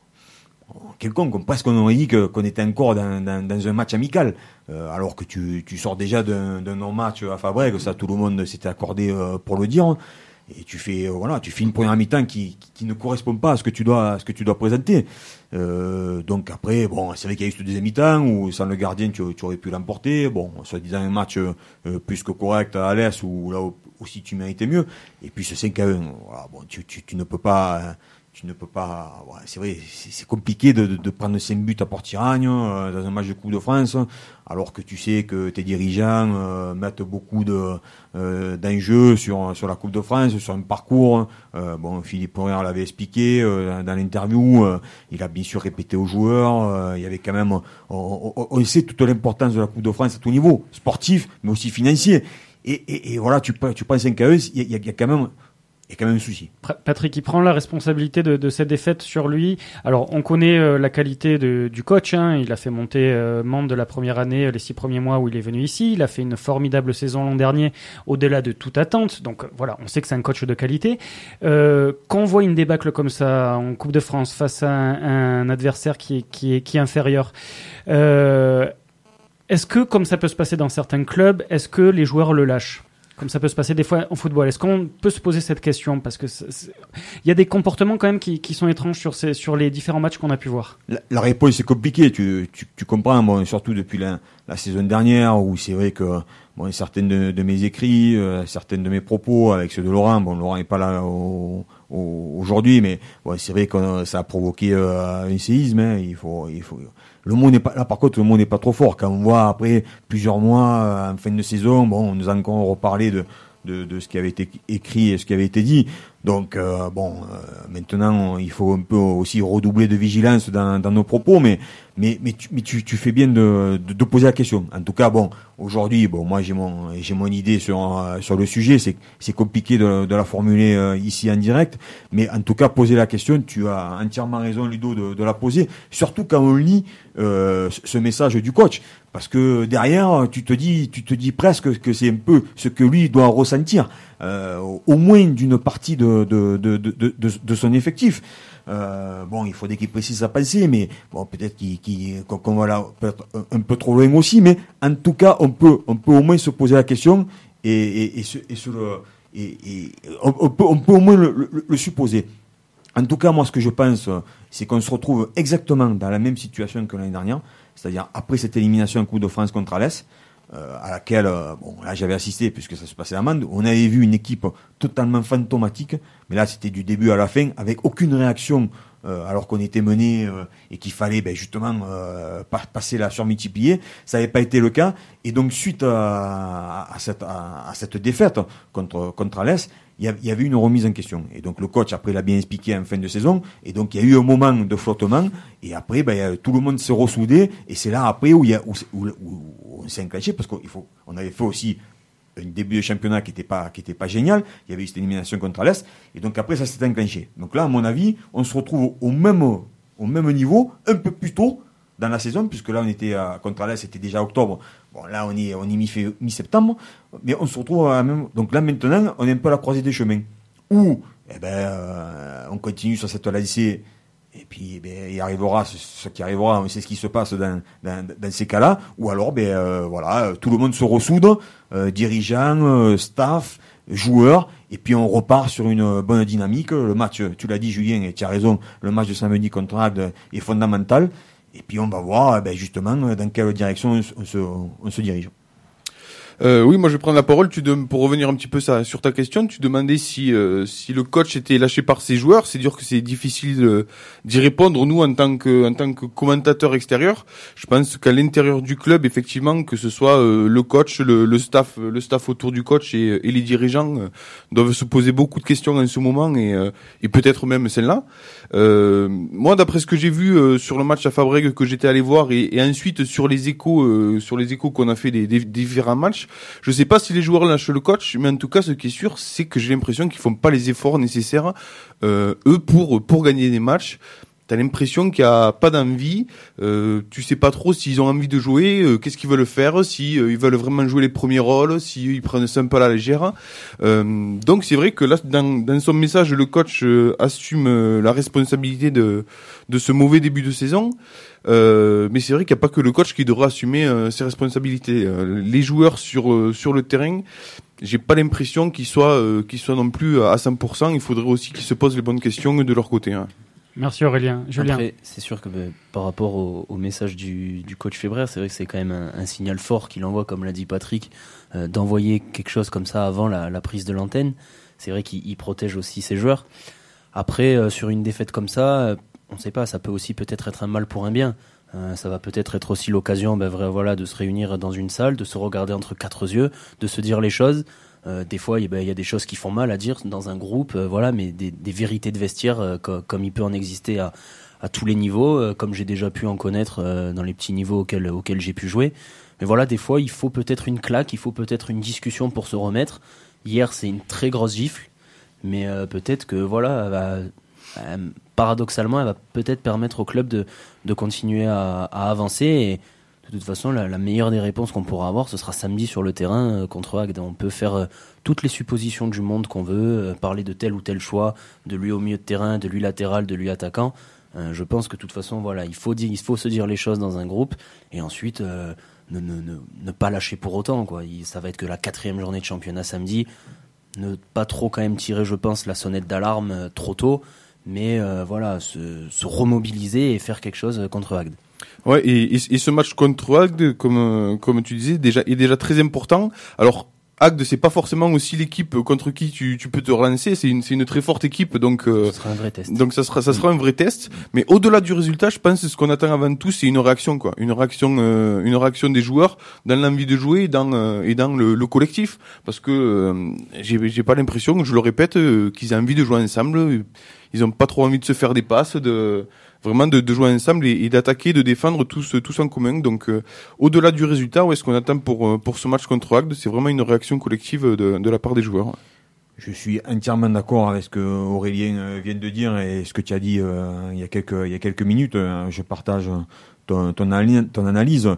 quelconque, presque on aurait dit que, qu'on était encore dans, dans, dans un match amical, euh, alors que tu, tu sors déjà d'un, d'un non-match à Fabrègues, ça tout le monde s'était accordé euh, pour le dire, et tu fais euh, voilà, tu fais une première mi-temps qui, qui, qui ne correspond pas à ce que tu dois, à ce que tu dois présenter. Euh, donc après, bon, c'est vrai qu'il y a eu ce deuxième mi-temps où sans le gardien tu, tu aurais pu l'emporter. Bon, soi-disant un match euh, plus que correct à l'Est où là aussi tu méritais mieux. Et puis ce cinq à un, voilà, bon, tu, tu, tu ne peux pas. Hein, Tu ne peux pas. Ouais, c'est vrai, c'est, c'est compliqué de, de, de prendre cinq buts à Port-Irène euh, dans un match de Coupe de France, alors que tu sais que tes dirigeants euh, mettent beaucoup de euh, d'enjeux sur sur la Coupe de France, sur un parcours. Euh, bon, Philippe Poirier l'avait expliqué euh, dans l'interview. Euh, il a bien sûr répété aux joueurs. Euh, il y avait quand même. On, on, on sait toute l'importance de la Coupe de France à tout niveau, sportif, mais aussi financier. Et, et, et voilà, tu tu prends cinq à un, il y a, il y a quand même il y a quand même un souci. Patrick, il prend la responsabilité de, de cette défaite sur lui. Alors, on connaît euh, la qualité de, du coach. Hein. Il a fait monter euh, Mende de la première année, les six premiers mois où il est venu ici. Il a fait une formidable saison l'an dernier, au-delà de toute attente. Donc, voilà, on sait que c'est un coach de qualité. Euh, quand on voit une débâcle comme ça en Coupe de France face à un, un adversaire qui est, qui est, qui est inférieur, euh, est-ce que, comme ça peut se passer dans certains clubs, est-ce que les joueurs le lâchent ? Comme ça peut se passer des fois en football. Est-ce qu'on peut se poser cette question ? Parce que il y a des comportements quand même qui, qui sont étranges sur, ces, sur les différents matchs qu'on a pu voir. La, la réponse c'est compliqué, tu, tu, tu comprends, bon, surtout depuis la, la saison dernière où c'est vrai que bon, certaines de, de mes écrits, euh, certaines de mes propos avec ceux de Laurent, bon Laurent n'est pas là au, au, aujourd'hui, mais bon, c'est vrai que ça a provoqué euh, un séisme. Hein, il faut, il faut. Le mot n'est pas là. Par contre, le mot n'est pas trop fort. Quand on voit après plusieurs mois euh, en fin de saison, bon, on nous a encore reparlé de, de de ce qui avait été écrit et ce qui avait été dit. Donc euh, bon, euh, maintenant il faut un peu aussi redoubler de vigilance dans, dans nos propos, mais mais mais tu mais tu, tu fais bien de, de de poser la question. En tout cas, bon, aujourd'hui, bon, moi j'ai mon j'ai mon idée sur euh, sur le sujet. C'est c'est compliqué de de la formuler euh, ici en direct, mais en tout cas poser la question. Tu as entièrement raison, Ludo, de de la poser. Surtout quand on lit euh, ce message du coach, parce que derrière, tu te dis tu te dis presque que c'est un peu ce que lui doit ressentir. Euh, au moins d'une partie de de de de de, de son effectif. Euh, bon, il faudrait qu'il précise sa pensée, mais bon, peut-être qu'il qu'il qu'on, qu'on va là peut-être un peu trop loin aussi, mais en tout cas, on peut on peut au moins se poser la question et et et se et se le et, et on, on peut on peut au moins le, le, le supposer. En tout cas, moi, ce que je pense, c'est qu'on se retrouve exactement dans la même situation que l'année dernière, c'est-à-dire après cette élimination en Coupe de France contre Alès. Euh, à laquelle, euh, bon, là j'avais assisté puisque ça se passait à Mende, on avait vu une équipe totalement fantomatique, mais là c'était du début à la fin, avec aucune réaction, euh, alors qu'on était mené euh, et qu'il fallait ben, justement euh, passer la surmultiplier. Ça n'avait pas été le cas, et donc suite à, à, cette, à, à cette défaite contre, contre Alès, il y avait une remise en question. Et donc le coach, après, l'a bien expliqué en fin de saison. Et donc il y a eu un moment de flottement. Et après, ben, tout le monde s'est ressoudé. Et c'est là après où, il y a, où, où, où on s'est enclenché, parce qu'on faut, on avait fait aussi un début de championnat qui était pas, qui était pas génial. Il y avait eu cette élimination contre l'Est. Et donc après, ça s'est enclenché. Donc là, à mon avis, on se retrouve au même, au même niveau, un peu plus tôt dans la saison, puisque là, on était à, contre l'Est, c'était déjà octobre. Bon, là, on est, on est mi- mi-septembre, mais on se retrouve à la même. Donc là, maintenant, on est un peu à la croisée des chemins. Ou, eh ben, euh, on continue sur cette lancée, et puis, eh ben, il arrivera ce, ce qui arrivera. On sait ce qui se passe dans, dans, dans ces cas-là. Ou alors, ben, euh, voilà, tout le monde se ressoude, euh, dirigeants, euh, staff, joueurs, et puis on repart sur une bonne dynamique. Le match, tu l'as dit, Julien, et tu as raison, le match de samedi contre Agde est fondamental. Et puis on va voir ben justement dans quelle direction on se, on se dirige. Euh, oui, moi je vais prendre la parole. Tu de, pour revenir un petit peu ça, sur ta question, tu demandais si euh, si le coach était lâché par ses joueurs. C'est sûr que c'est difficile euh, d'y répondre. Nous, en tant que en tant que commentateur extérieur, je pense qu'à l'intérieur du club, effectivement, que ce soit euh, le coach, le, le staff, le staff autour du coach et, et les dirigeants euh, doivent se poser beaucoup de questions en ce moment et euh, et peut-être même celle-là. Euh, moi, d'après ce que j'ai vu euh, sur le match à Fabrègues que j'étais allé voir et, et ensuite sur les échos euh, sur les échos qu'on a fait des, des, des différents matchs. Je sais pas si les joueurs lâchent le coach, mais en tout cas, ce qui est sûr, c'est que j'ai l'impression qu'ils font pas les efforts nécessaires, euh, eux, pour, pour gagner des matchs. T'as l'impression qu'il y a pas d'envie, euh, tu sais pas trop s'ils ont envie de jouer, euh, qu'est-ce qu'ils veulent faire, si euh, ils veulent vraiment jouer les premiers rôles, si ils prennent ça un peu à la légère. Euh, donc c'est vrai que là, dans, dans son message, le coach euh, assume euh, la responsabilité de, de ce mauvais début de saison. Euh, mais c'est vrai qu'il n'y a pas que le coach qui devra assumer euh, ses responsabilités. Euh, les joueurs sur euh, sur le terrain, j'ai pas l'impression qu'ils soient euh, qu'ils soient non plus à cent pour cent. Il faudrait aussi qu'ils se posent les bonnes questions de leur côté. Hein. Merci Aurélien. Julien. Après, c'est sûr que bah, par rapport au, au message du, du coach Fébraire, c'est vrai que c'est quand même un, un signal fort qu'il envoie, comme l'a dit Patrick, euh, d'envoyer quelque chose comme ça avant la, la prise de l'antenne. C'est vrai qu'il il protège aussi ses joueurs. Après, euh, sur une défaite comme ça, euh, on ne sait pas, ça peut aussi peut-être être un mal pour un bien. Euh, ça va peut-être être aussi l'occasion ben, vrai, voilà, de se réunir dans une salle, de se regarder entre quatre yeux, de se dire les choses. Euh, des fois, il ben, y a des choses qui font mal à dire dans un groupe, euh, voilà, mais des, des vérités de vestiaire, euh, co- comme il peut en exister à, à tous les niveaux, euh, comme j'ai déjà pu en connaître euh, dans les petits niveaux auxquels, auxquels j'ai pu jouer. Mais voilà, des fois, il faut peut-être une claque, il faut peut-être une discussion pour se remettre. Hier, c'est une très grosse gifle. mais euh, peut-être que voilà, elle va, elle, paradoxalement, elle va peut-être permettre au club de, de continuer à, à avancer. Et de toute façon, la, la meilleure des réponses qu'on pourra avoir, ce sera samedi sur le terrain euh, contre Agde. On peut faire euh, toutes les suppositions du monde qu'on veut, euh, parler de tel ou tel choix, de lui au milieu de terrain, de lui latéral, de lui attaquant. Euh, je pense que de toute façon, voilà, il faut dire, il faut se dire les choses dans un groupe, et ensuite euh, ne, ne, ne, ne pas lâcher pour autant, quoi. Il, ça va être que la quatrième journée de championnat samedi. Ne pas trop quand même tirer, je pense, la sonnette d'alarme euh, trop tôt, mais euh, voilà, se, se remobiliser et faire quelque chose contre Agde. Ouais, et, et, et ce match contre Agde, comme comme tu disais, déjà est déjà très important. Alors Agde, c'est pas forcément aussi l'équipe contre qui tu, tu peux te relancer. C'est une c'est une très forte équipe, donc euh, ça sera un vrai test. Donc ça sera ça sera un vrai test. Mais au-delà du résultat, je pense que ce qu'on attend avant tout, c'est une réaction, quoi, une réaction, euh, une réaction des joueurs dans l'envie de jouer et dans euh, et dans le, le collectif. Parce que euh, j'ai j'ai pas l'impression, je le répète, euh, qu'ils aient envie de jouer ensemble. Ils ont pas trop envie de se faire des passes, de vraiment de, de jouer ensemble et, et d'attaquer, de défendre tous tous en commun. Donc euh, au-delà du résultat, ouais, ce qu'on attend pour pour ce match contre Agde, c'est vraiment une réaction collective de de la part des joueurs. Je suis entièrement d'accord avec ce que Aurélien vient de dire et ce que tu as dit euh, il y a quelques il y a quelques minutes. Je partage ton ton, ton analyse.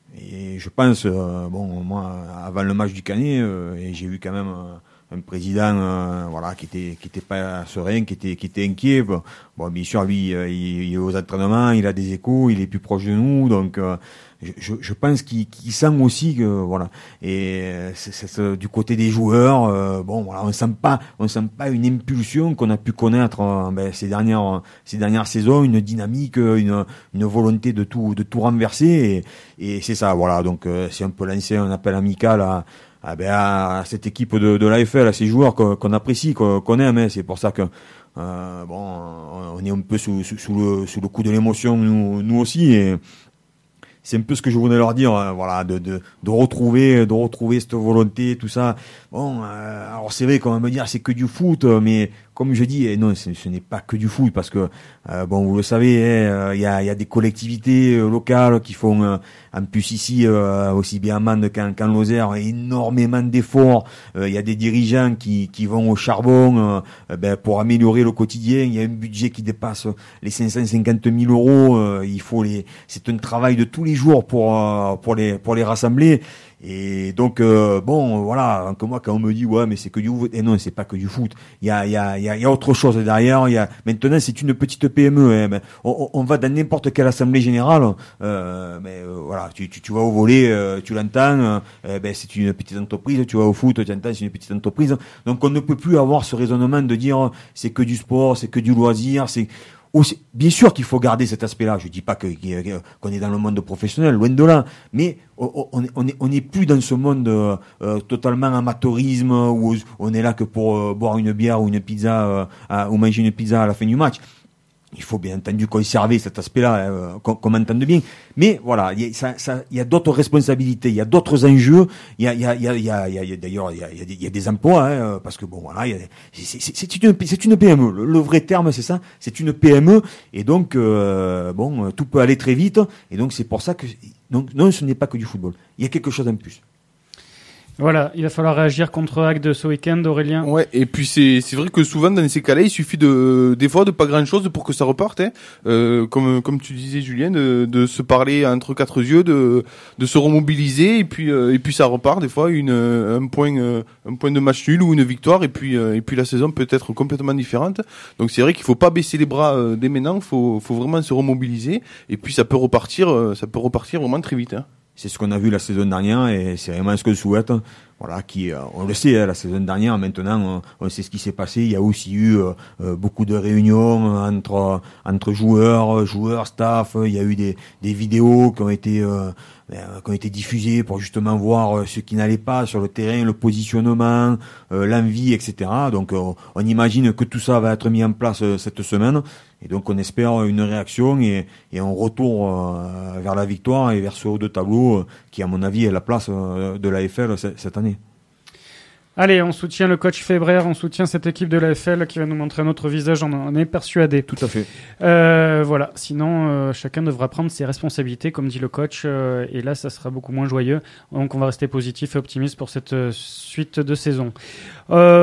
Et je pense, euh, bon, moi, avant le match du Canet, euh, et j'ai eu quand même euh, un président, euh, voilà, qui était, qui était pas serein, qui était, qui était inquiet. Bon, bon bien sûr, lui, euh, il, il est aux entraînements, il a des échos, il est plus proche de nous, donc euh, je, je pense qu'il, qu'il sent aussi que, voilà. Et c'est, c'est, du côté des joueurs, euh, bon, voilà, on sent pas, on sent pas une impulsion qu'on a pu connaître euh, ben, ces dernières, ces dernières saisons, une dynamique, une, une volonté de tout, de tout renverser. Et, et c'est ça, voilà. Donc, euh, si on peut lancer un appel amical à, à, ben, à cette équipe de, de l'A F L, à ces joueurs qu'on, qu'on apprécie, qu'on, qu'on aime, hein. C'est pour ça que, euh, bon, on est un peu sous, sous, sous le, sous le coup de l'émotion, nous, nous aussi. Et c'est un peu ce que je voulais leur dire, hein, voilà, de, de, de retrouver, de retrouver cette volonté, tout ça. Bon, euh, alors c'est vrai qu'on va me dire c'est que du foot, mais comme je dis, non, ce, ce n'est pas que du foot parce que euh, bon, vous le savez, il hein, y a, il y a des collectivités euh, locales qui font, euh, en plus ici, euh, aussi bien à Mende qu'en, qu'en Lozère, énormément d'efforts. Il euh, y a des dirigeants qui, qui vont au charbon euh, ben, pour améliorer le quotidien. Il y a un budget qui dépasse les cinq cent cinquante mille euros. Euh, il faut les, c'est un travail de tous les jours pour euh, pour les pour les rassembler. Et donc euh, bon, voilà, que moi quand on me dit ouais mais c'est que du foot, et non, c'est pas que du foot. Il y a il y a il y a, il y a autre chose derrière. Il y a maintenant c'est une petite P M E. Hein, ben, on, on va dans n'importe quelle assemblée générale. Euh, mais euh, voilà, tu, tu tu vas au volley, euh, tu l'entends. Euh, ben c'est une petite entreprise. Tu vas au foot, tu entends, c'est une petite entreprise. Donc on ne peut plus avoir ce raisonnement de dire c'est que du sport, c'est que du loisir, c'est aussi, bien sûr qu'il faut garder cet aspect-là. Je dis pas que, qu'on est dans le monde professionnel, loin de là. Mais on, on, on est, on est plus dans ce monde euh, totalement amateurisme où on est là que pour euh, boire une bière ou une pizza euh, à, ou manger une pizza à la fin du match. Il faut bien entendu conserver cet aspect-là, euh, qu'on, qu'on m'entende bien. Mais voilà, il y a, ça, ça, il y a d'autres responsabilités, il y a d'autres enjeux. Il y a, il y a, il y a, il y a, il y a d'ailleurs, il y a, il y a, des, il y a des emplois, hein, parce que bon, voilà, il y a, c'est, c'est, c'est une, c'est une P M E. Le, le vrai terme, c'est ça, c'est une P M E. Et donc, euh, bon, tout peut aller très vite. Et donc, c'est pour ça que, donc, non, ce n'est pas que du football. Il y a quelque chose en plus. Voilà, il va falloir réagir contre Agde ce week-end, Aurélien. Ouais, et puis c'est c'est vrai que souvent dans ces cas-là, il suffit de des fois de pas grand-chose pour que ça reparte. Hein. Euh, comme comme tu disais, Julien, de, de se parler entre quatre yeux, de de se remobiliser et puis euh, et puis ça repart. Des fois, une un point euh, un point de match nul ou une victoire et puis euh, et puis la saison peut être complètement différente. Donc c'est vrai qu'il faut pas baisser les bras euh, dès maintenant. Faut faut vraiment se remobiliser et puis ça peut repartir euh, ça peut repartir vraiment très vite. Hein. C'est ce qu'on a vu la saison dernière et c'est vraiment ce que je souhaite. Voilà, qui, on le sait, hein, la saison dernière, maintenant, on, on sait ce qui s'est passé. Il y a aussi eu euh, beaucoup de réunions entre entre joueurs, joueurs, staff. Il y a eu des des vidéos qui ont été euh, qui ont été diffusées pour justement voir ce qui n'allait pas sur le terrain, le positionnement, euh, l'envie, et cetera. Donc, on, on imagine que tout ça va être mis en place euh, cette semaine. Et donc, on espère une réaction et, et un retour euh, vers la victoire et vers ce haut de tableau euh, qui, à mon avis, est la place euh, de l'A F L c- cette année. Allez, on soutient le coach Fébraire, on soutient cette équipe de l'A F L qui va nous montrer un autre visage, on en est persuadé. Tout à fait. Euh, voilà, sinon euh, chacun devra prendre ses responsabilités, comme dit le coach, euh, et là ça sera beaucoup moins joyeux. Donc on va rester positif et optimiste pour cette euh, suite de saison. Euh,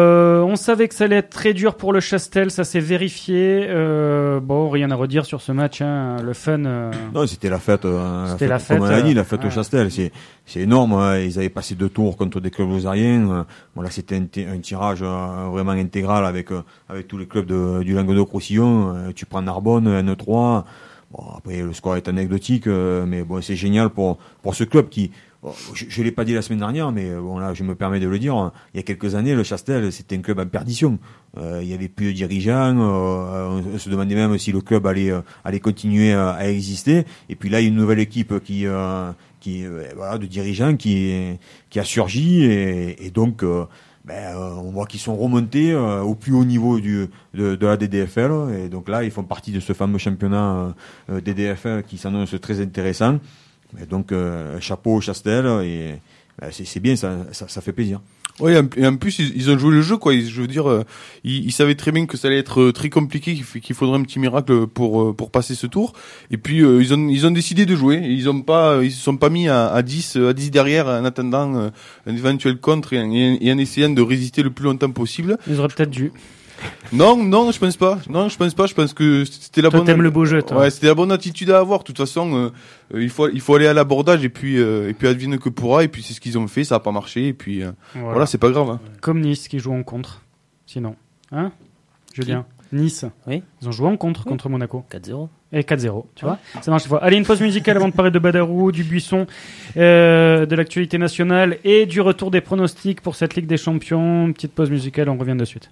on savait que ça allait être très dur pour le Chastel, ça s'est vérifié. Euh, bon, rien à redire sur ce match, hein. Le fun. Euh... Non, c'était la fête. Euh, c'était la fête, la fête. Comme on l'a dit, la fête euh, au Chastel, c'est c'est énorme. Hein. Ils avaient passé deux tours contre des clubs lozériens. Voilà, c'était un, t- un tirage euh, vraiment intégral avec euh, avec tous les clubs de, du Languedoc-Roussillon. Euh, tu prends Narbonne, N trois. Bon, après le score est anecdotique, euh, mais bon, c'est génial pour pour ce club qui. Bon, je, je l'ai pas dit la semaine dernière, mais bon là, je me permets de le dire. Il y a quelques années, le Chastel, c'était un club en perdition. Euh, il y avait plus de dirigeants. Euh, on se demandait même si le club allait euh, allait continuer à, à exister. Et puis là, il y a une nouvelle équipe qui euh, qui euh, voilà de dirigeants qui qui a surgi et, et donc. Euh, Ben, euh, on voit qu'ils sont remontés euh, au plus haut niveau du, de, de la D D F L et donc là ils font partie de ce fameux championnat euh, D D F L qui s'annonce très intéressant. Et donc euh, chapeau au Chastel et ben, c'est, c'est bien, ça, ça, ça fait plaisir. Oui, et en plus ils, ils ont joué le jeu, quoi. Ils, je veux dire, euh, ils, ils savaient très bien que ça allait être très compliqué, qu'il, qu'il faudrait un petit miracle pour pour passer ce tour. Et puis euh, ils ont ils ont décidé de jouer. Ils ont pas ils se sont pas mis à, à dix à dix derrière en attendant euh, un éventuel contre et en, et en essayant de résister le plus longtemps possible. Ils auraient peut-être dû. Non, non, je pense pas. Non, je pense pas. Je pense que c'était la toi, bonne. T'aimes le beau jeu, toi. Ouais, c'était la bonne attitude à avoir. De toute façon, euh, euh, il faut, il faut aller à l'abordage et puis, euh, et puis advienne que pourra. Et puis c'est ce qu'ils ont fait. Ça a pas marché. Et puis euh, voilà. voilà, c'est pas grave. Hein. Comme Nice qui joue en contre. Sinon, hein, Julien. Nice. Oui. Ils ont joué en contre oui. contre Monaco. quatre zéro. Et quatre zéro, tu vois. Ça marche des fois. Allez, une pause musicale avant de parler de Badarou, du Buisson, euh, de l'actualité nationale et du retour des pronostics pour cette Ligue des Champions. Une petite pause musicale, on revient de suite.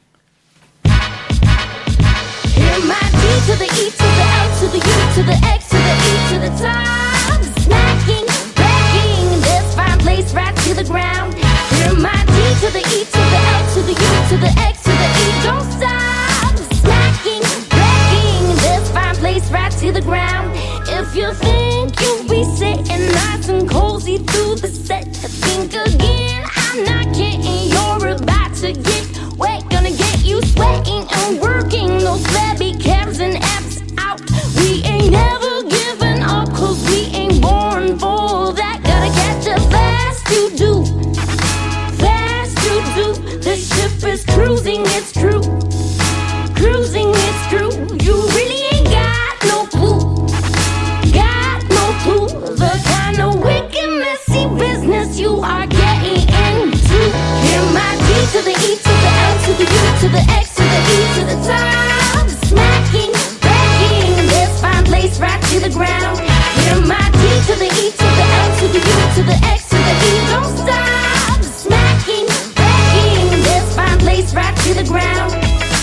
To the E, to the L, to the U, to the X, to the E, to the top. Smacking, breaking this fine place right to the ground. Hear my D to the E, to the L, to the U, to the X, to the E. Don't stop. Smacking, breaking this fine place right to the ground. If you think you'll be sitting nice and cozy through the set, think again. I'm not kidding. You're about to get wet, gonna get you sweating and working those flabby calves and abs out. We ain't never giving up, cause we ain't born for that. Gotta catch it fast, you do. Fast, you do. The ship is cruising, it's true. Cruising, it's true. You really ain't got no clue. Got no clue. The kind of wicked, messy business you are getting into. Hear my D to the E, to the L, to the U, to the X, to the E, to the top. Smacking, breaking this fine place right to the ground. Hear my D to the E, to the L, to the U, to the X, to the E. Don't stop. Smacking, breaking this fine place right to the ground.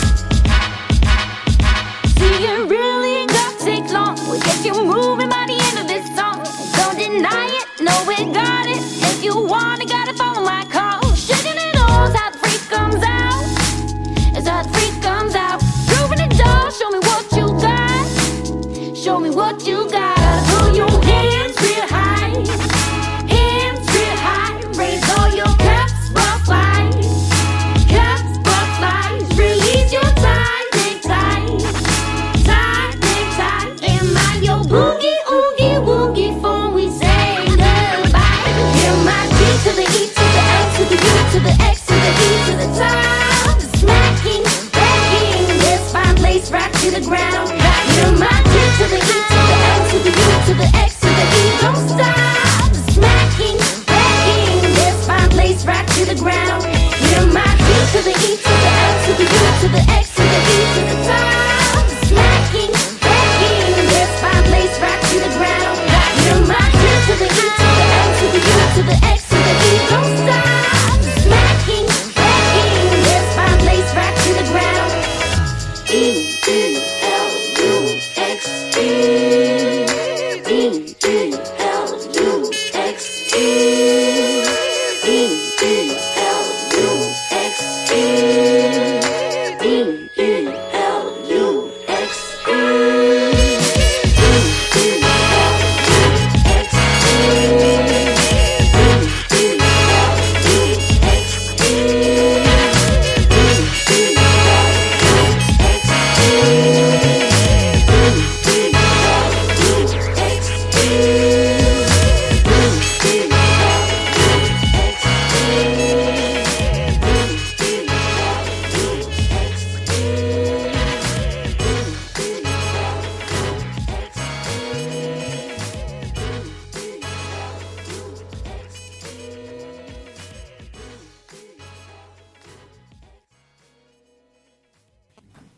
See, it really ain't gonna take long. We'll get you moving by the end of this song. Don't deny it, know we got it. If you want it, gotta follow my call. Shaking it all, how the freak comes out. It's how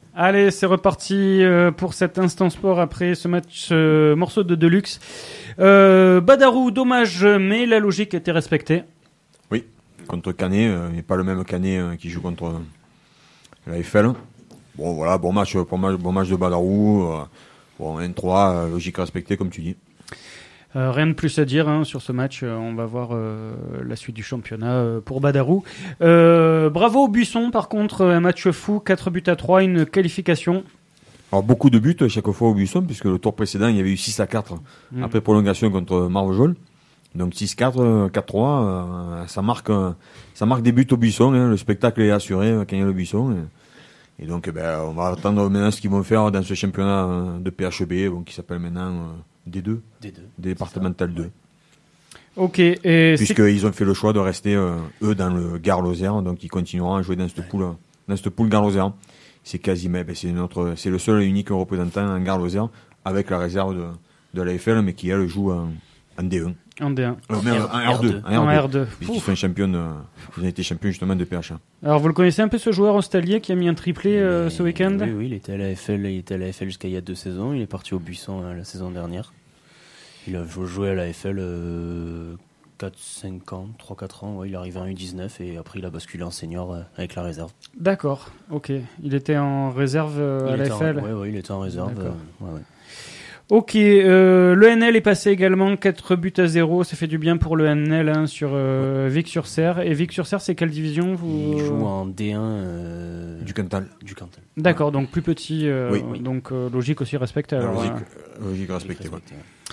Allez, c'est reparti euh, pour cet instant sport après ce match euh, morceau de Deluxe. Euh, Badarou, dommage, mais la logique était respectée. Oui, contre Canet, euh, mais pas le même Canet euh, qui joue contre euh, la F L. Bon voilà, bon match, bon match, bon match de Badarou. Euh, bon, un trois, euh, logique respectée comme tu dis. Euh, rien de plus à dire hein, sur ce match. Euh, on va voir euh, la suite du championnat euh, pour Badarou. Euh, bravo au Buisson, par contre, un match fou, quatre buts à trois, une qualification. Alors beaucoup de buts chaque fois au Buisson, puisque le tour précédent, il y avait eu six à quatre mmh. après prolongation contre Marvejols. Donc six quatre, quatre trois, euh, ça marque euh, ça marque des buts au Buisson. Hein. Le spectacle est assuré quand il y a le Buisson. Et, et donc eh ben, on va attendre maintenant ce qu'ils vont faire dans ce championnat de P H B, bon, qui s'appelle maintenant... Euh, D deux, D deux, départemental deux. Ok. Et puisqu'ils ont fait le choix de rester, euh, eux, dans le Gare Lozère, donc ils continueront à jouer dans cette poule, dans cette poule Gare Lozère. C'est quasiment, ben, c'est notre, c'est le seul et unique représentant en Gare Lozère, avec la réserve de, de la F L, mais qui, elle, joue en, en D un. En D un. Euh, mais en, en R deux. En R deux. Puisqu'ils sont champions, euh, ils ont été champions justement de P H A. Alors, vous le connaissez un peu, ce joueur australien qui a mis un triplé euh, ce week-end? Oui, oui, il était à la F L, il était à la F L jusqu'à il y a deux saisons. Il est parti au Buisson euh, la saison dernière. Il a joué à la F L euh, quatre cinq ans, trois quatre ans. Ouais, il est arrivé en U dix-neuf et après il a basculé en senior euh, avec la réserve. D'accord, ok. Il était en réserve euh, à la F L. Oui, ouais, il était en réserve. Euh, ouais, ouais. Ok, euh, le N L est passé également, quatre buts à zéro, ça fait du bien pour le N L hein, sur euh, Vic-sur-Serre. Et Vic-sur-Serre, c'est quelle division vous... Il joue en D un euh... du Cantal. Du Cantal. D'accord, ouais. Donc plus petit, euh, oui. donc euh, logique aussi respectée. Alors, logique, euh... logique respectée. Ouais.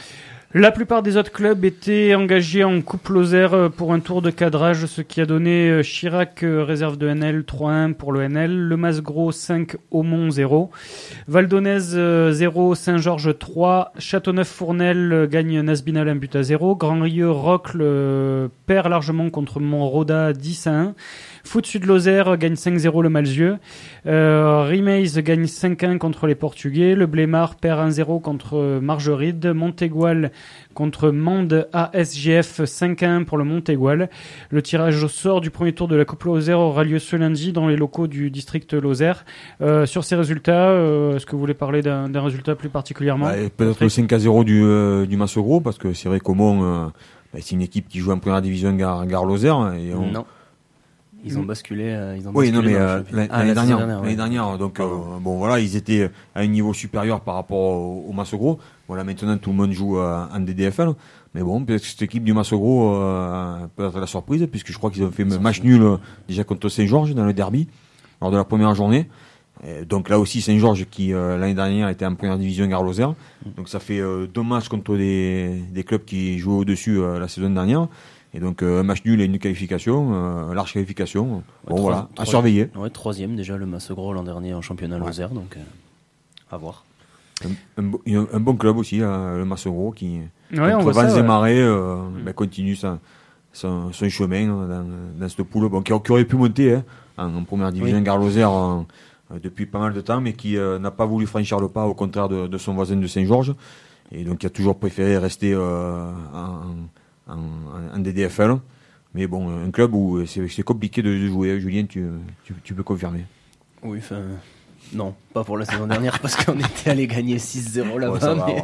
La plupart des autres clubs étaient engagés en Coupe Lozère pour un tour de cadrage, ce qui a donné Chirac réserve de N L trois un pour le N L, Le Mas-Gros cinq, Aumont zéro, Valdonnaise zéro, Saint-Georges trois, Châteauneuf-Fournel gagne Nasbinal un but à zéro, Grand-Rieux Rocle perd largement contre Montroda dix à un, Foot Sud-Lozère gagne cinq zéro le Malzieu. Euh, Rimeis gagne cinq un contre les Portugais. Le Blémard perd un zéro contre Margeride. Montégoal contre Mende A S G F cinq un pour le Montégoal. Le tirage au sort du premier tour de la Coupe Lozère aura lieu ce lundi dans les locaux du district Lozère. Euh, sur ces résultats, euh, est-ce que vous voulez parler d'un, d'un résultat plus particulièrement? bah, Peut-être le cinq à zéro du, euh, du Massegros, parce que c'est vrai qu'Aumont, euh, bah, c'est une équipe qui joue en première division Gare, Gare Lozère. Et on... Non. Ils ont basculé. Euh, ils ont oui, basculé non, mais euh, l'année, ah, l'année dernière, dernière, ouais. l'année dernière. Donc, euh, bon, voilà, ils étaient à un niveau supérieur par rapport au, au Massegros. Voilà, maintenant tout le monde joue euh, en D D F L. Mais bon, peut-être que cette équipe du Massegros euh, peut être la surprise, puisque je crois qu'ils ont fait un match nul euh, déjà contre Saint-Georges dans le derby lors de la première journée. Et donc là aussi, Saint-Georges qui euh, l'année dernière était en première division Gare Lozère. Donc ça fait euh, deux matchs contre des, des clubs qui jouaient au-dessus euh, la saison dernière. Et donc euh, un match nul et une qualification, euh, large qualification. Bon ouais, voilà, trois, à surveiller. Ouais, troisième déjà le Massegros l'an dernier en championnat Lozère, ouais. Donc euh, à voir. Un, un, un bon club aussi, là, le Massegros, qui ouais, entre Vents ouais. et Marais euh, mmh. ben, continue sa, son, son chemin dans, dans cette poule, bon, qui, qui aurait pu monter hein, en, en première division oui. Gare Lozère euh, depuis pas mal de temps, mais qui euh, n'a pas voulu franchir le pas, au contraire de, de son voisin de Saint-Georges, et donc qui a toujours préféré rester euh, en En, en D D F L, mais bon, un club où c'est, c'est compliqué de, de jouer. Julien, tu, tu, tu peux confirmer? Oui, enfin, non, pas pour la saison dernière parce qu'on était allé gagner six zéro là-bas. Ouais, ça mais...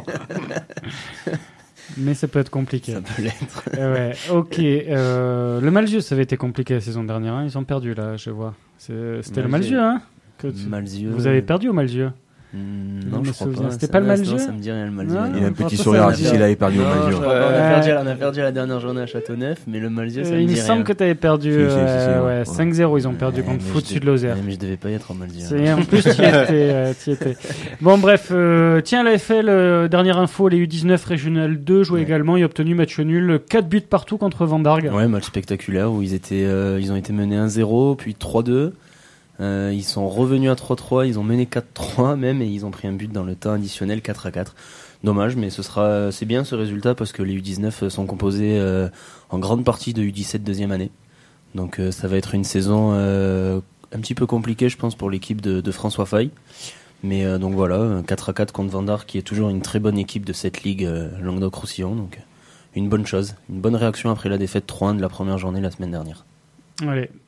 Va, mais ça peut être compliqué. Ça peut l'être. ouais, ok. Euh, le Malzieu, ça avait été compliqué la saison dernière. Hein. Ils ont perdu là, je vois. C'est, c'était Malzieu. le Malzieu, hein que tu... Malzieu. Vous avez perdu au Malzieu? Mmh, non, je crois pas. C'était pas le Malzieu? Ça me dit rien, le Malzieu. Il y a un petit sourire s'il avait perdu au Malzieu. On a perdu, on a perdu la dernière journée à Châteauneuf, mais le Malzieu, ça me dit rien. Il me semble que tu avais perdu si, euh, si, si, ouais, cinq zéro, ils ont perdu ouais, contre Foot Sud-Lozère. Mais je devais pas y être au Malzieu. C'est, en plus, tu y étais, euh, y étais. Bon, bref, euh, tiens, la F L, euh, dernière info, les U dix-neuf Régional deux jouaient ouais. également, ils ont obtenu match nul, quatre buts partout contre Vendargue. Ouais, match spectaculaire où ils étaient, euh, ils ont été menés un zéro, puis trois deux. Euh, ils sont revenus à trois trois, ils ont mené quatre trois même, et ils ont pris un but dans le temps additionnel quatre à quatre. Dommage, mais ce sera, c'est bien ce résultat parce que les U dix-neuf sont composés euh, en grande partie de U dix-sept deuxième année. Donc euh, ça va être une saison euh, un petit peu compliquée, je pense, pour l'équipe de, de François Faye. Mais euh, donc voilà, quatre à quatre contre Vendargue, qui est toujours une très bonne équipe de cette ligue euh, Languedoc-Roussillon. Donc une bonne chose, une bonne réaction après la défaite trois un de la première journée la semaine dernière. Allez,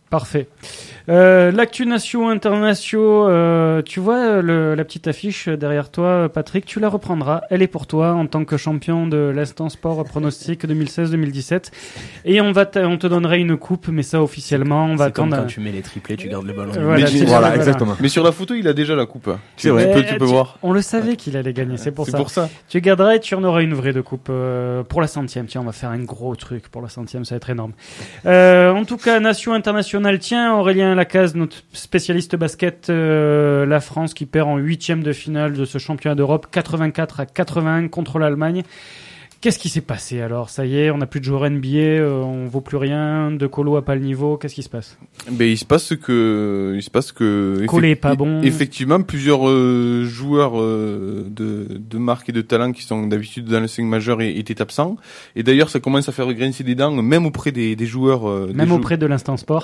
Parfait. Euh, L'actu nation internationaux, euh, tu vois le, la petite affiche derrière toi, Patrick, tu la reprendras. Elle est pour toi en tant que champion de l'Instant Sport pronostic deux mille seize deux mille dix-sept. Et on va, on te donnerait une coupe, mais ça officiellement, on va c'est attendre. Comme quand tu mets les triplés, tu gardes le ballon. Voilà, mais, voilà, exactement. Mais sur la photo, il a déjà la coupe. C'est vrai. Tu peux, tu peux tu, voir. On le savait qu'il allait gagner, c'est pour c'est ça. pour ça. Tu garderas et tu en auras une vraie de coupe euh, pour la centième. Tiens, on va faire un gros truc pour la centième, ça va être énorme. Euh, en tout cas, nation internationale, tiens, Aurélien Lacaze, notre spécialiste basket, euh, la France qui perd en huitième de finale de ce championnat d'Europe, quatre-vingt-quatre à quatre-vingt-un contre l'Allemagne. Qu'est-ce qui s'est passé alors? Ça y est, on n'a plus de joueurs N B A, euh, on vaut plus rien, De Colo a pas le niveau, qu'est-ce qui se passe? Ben il se passe que il se passe que Collet est pas bon. Effectivement, plusieurs euh, joueurs euh, de de marque et de talent qui sont d'habitude dans le cinq majeur étaient absents. Et d'ailleurs, ça commence à faire grincer des dents, même auprès des des joueurs. Euh, même des auprès jou- de l'Instant Sport.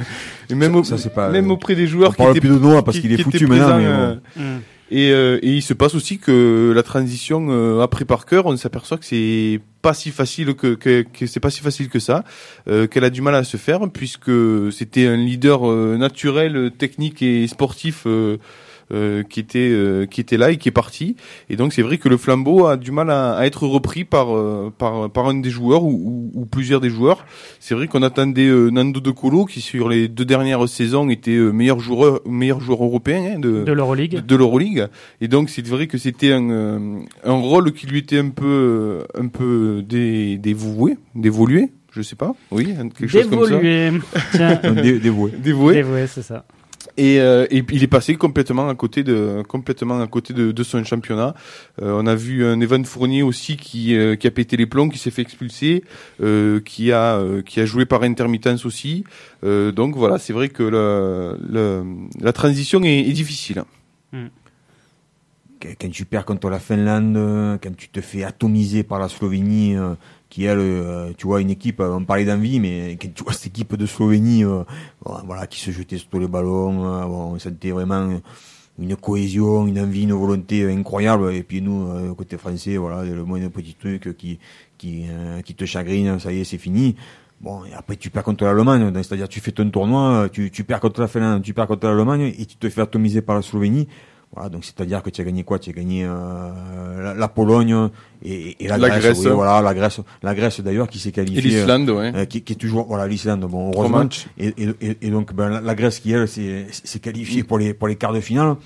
et même ça, au, ça, c'est pas, même euh, auprès des joueurs on parle qui plus étaient de Noah parce qui, qu'il est qui foutu étaient maintenant. Mais présents, bon. euh, mm. Et, euh, et il se passe aussi que la transition euh, après Parker, on s'aperçoit que c'est pas si facile que, que, que c'est pas si facile que ça, euh, qu'elle a du mal à se faire puisque c'était un leader euh, naturel, technique et sportif euh, euh, qui était euh, qui était là et qui est parti. Et donc c'est vrai que le flambeau a du mal à, à être repris par euh, par par un des joueurs ou, ou, ou plusieurs des joueurs. C'est vrai qu'on attendait euh, Nando De Colo qui sur les deux dernières saisons était euh, meilleur joueur meilleur joueur européen hein, de de l'Euroleague. De, de l'Euroleague. Et donc c'est vrai que c'était un euh, un rôle qui lui était un peu un peu dé, dévoué, dévolué, je sais pas. Oui, quelque chose comme ça. Dévolué. Tiens. Dé- dévoué. Dévoué. Dévolué, c'est ça. Et, euh, et il est passé complètement à côté de complètement à côté de, de son championnat. Euh, on a vu un Evan Fournier aussi qui euh, qui a pété les plombs, qui s'est fait expulser, euh, qui a euh, qui a joué par intermittence aussi. Euh, donc voilà, c'est vrai que la la, la transition est, est difficile. Mm. Quand tu perds contre la Finlande, quand tu te fais atomiser par la Slovénie, euh, qui est, euh, tu vois, une équipe, on parlait d'envie, mais quand tu vois cette équipe de Slovénie, euh, voilà, qui se jetait sur tous les ballons, euh, bon, on sentait vraiment une cohésion, une envie, une volonté incroyable. Et puis nous, euh, côté français, voilà, le moindre petit truc qui qui euh, qui te chagrine, ça y est, c'est fini. Bon, et après tu perds contre l'Allemagne, c'est-à-dire tu fais ton tournoi, tu tu perds contre la Finlande, tu perds contre l'Allemagne et tu te fais atomiser par la Slovénie. Voilà, donc c'est-à-dire que tu as gagné quoi? Tu as gagné euh, la, la Pologne et, et la, la Grèce. Grèce. Oui, voilà, la Grèce, la Grèce d'ailleurs qui s'est qualifiée. Et l'Islande, ouais. Euh, qui, qui est toujours, voilà, l'Islande. Bon, heureusement. Et, et, et donc, ben, la, la Grèce qui elle s'est, s'est qualifiée pour les pour les quarts de finale.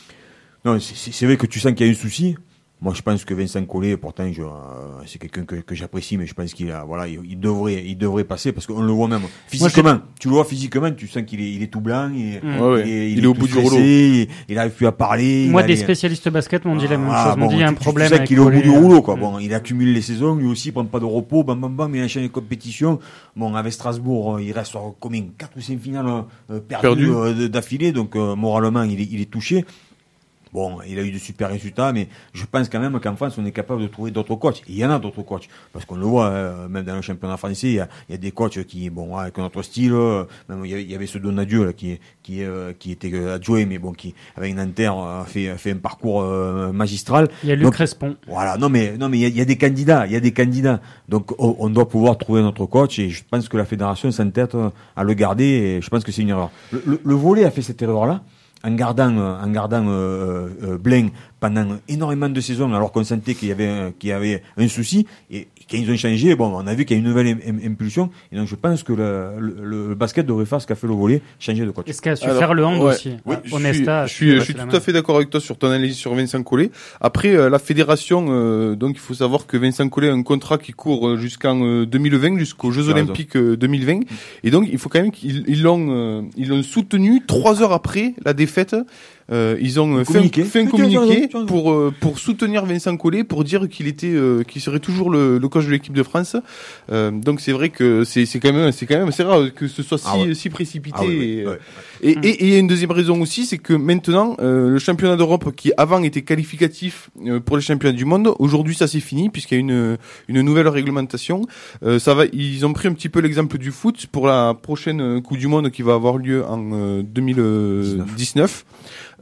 Non, c'est, c'est vrai que tu sens qu'il y a un souci. Moi, je pense que Vincent Collet, pourtant, je, euh, c'est quelqu'un que, que j'apprécie, mais je pense qu'il a, voilà, il, il devrait, il devrait passer parce qu'on le voit même physiquement. Moi, tu le vois physiquement, tu sens qu'il est, il est tout blanc, et, mmh. ouais, ouais. il est, il il est au bout du rouleau. Il, il arrive plus à parler. Moi, des les... spécialistes basket m'ont dit la même ah, chose. M'ont bon, dit il y a un tu, problème. Tu sais avec qu'il est au bout du rouleau, quoi. Mmh. Bon, il accumule les saisons, lui aussi, il prend pas de repos, bam, bam, bam, il enchaîne les compétitions. Bon, avec Strasbourg, il reste sur combien, quatre ou cinq finales euh, perdues Perdu. euh, d'affilée, donc euh, moralement, il est, il est touché. Bon, il a eu de super résultats, mais je pense quand même qu'en France, on est capable de trouver d'autres coachs. Il y en a d'autres coachs. Parce qu'on le voit, euh, même dans le championnat français, il y a, il y a des coachs qui, bon, avec notre style, euh, même il y avait, il y avait ce Donadieu, là, qui, qui, euh, qui était adjoint, mais bon, qui, avec Nanterre, a fait, a fait un parcours, euh, magistral. Il y a Luc Donc, Crespon. Voilà. Non, mais, non, mais il y a, il y a des candidats, il y a des candidats. Donc, on, on doit pouvoir trouver notre coach, et je pense que la fédération s'entête à le garder, et je pense que c'est une erreur. Le, le, le volley a fait cette erreur-là. En gardant, en gardant euh, euh, Blain pendant énormément de saisons, alors qu'on sentait qu'il y avait, qu'il y avait un souci, et quand ils ont changé, bon, on a vu qu'il y a une nouvelle impulsion, et donc je pense que le, le, le basket devrait faire ce qu'a fait le volley, changer de coach. Est-ce qu'elle a su alors, faire le hand ouais, aussi? Oui, Onesta, je suis, je suis, je suis tout à fait d'accord avec toi sur ton analyse sur Vincent Collet. Après, euh, la fédération, euh, donc il faut savoir que Vincent Collet a un contrat qui court jusqu'en euh, deux mille vingt, jusqu'aux Jeux Olympiques euh, deux mille vingt, et donc il faut quand même qu'ils ils l'ont, euh, ils l'ont soutenu trois heures après la défaite. Euh, ils ont fait un, fait un communiqué pour euh, pour soutenir Vincent Collet, pour dire qu'il était euh, qu'il serait toujours le, le coach de l'équipe de France. Euh, donc c'est vrai que c'est c'est quand même c'est quand même c'est rare que ce soit si ah ouais. si précipité. Ah ouais, ouais, ouais. Et, et, et il y a une deuxième raison aussi, c'est que maintenant euh, le championnat d'Europe qui avant était qualificatif euh, pour les championnats du monde, aujourd'hui ça c'est fini puisqu'il y a une une nouvelle réglementation. Euh, ça va, ils ont pris un petit peu l'exemple du foot pour la prochaine Coupe du Monde qui va avoir lieu en euh, deux mille dix-neuf.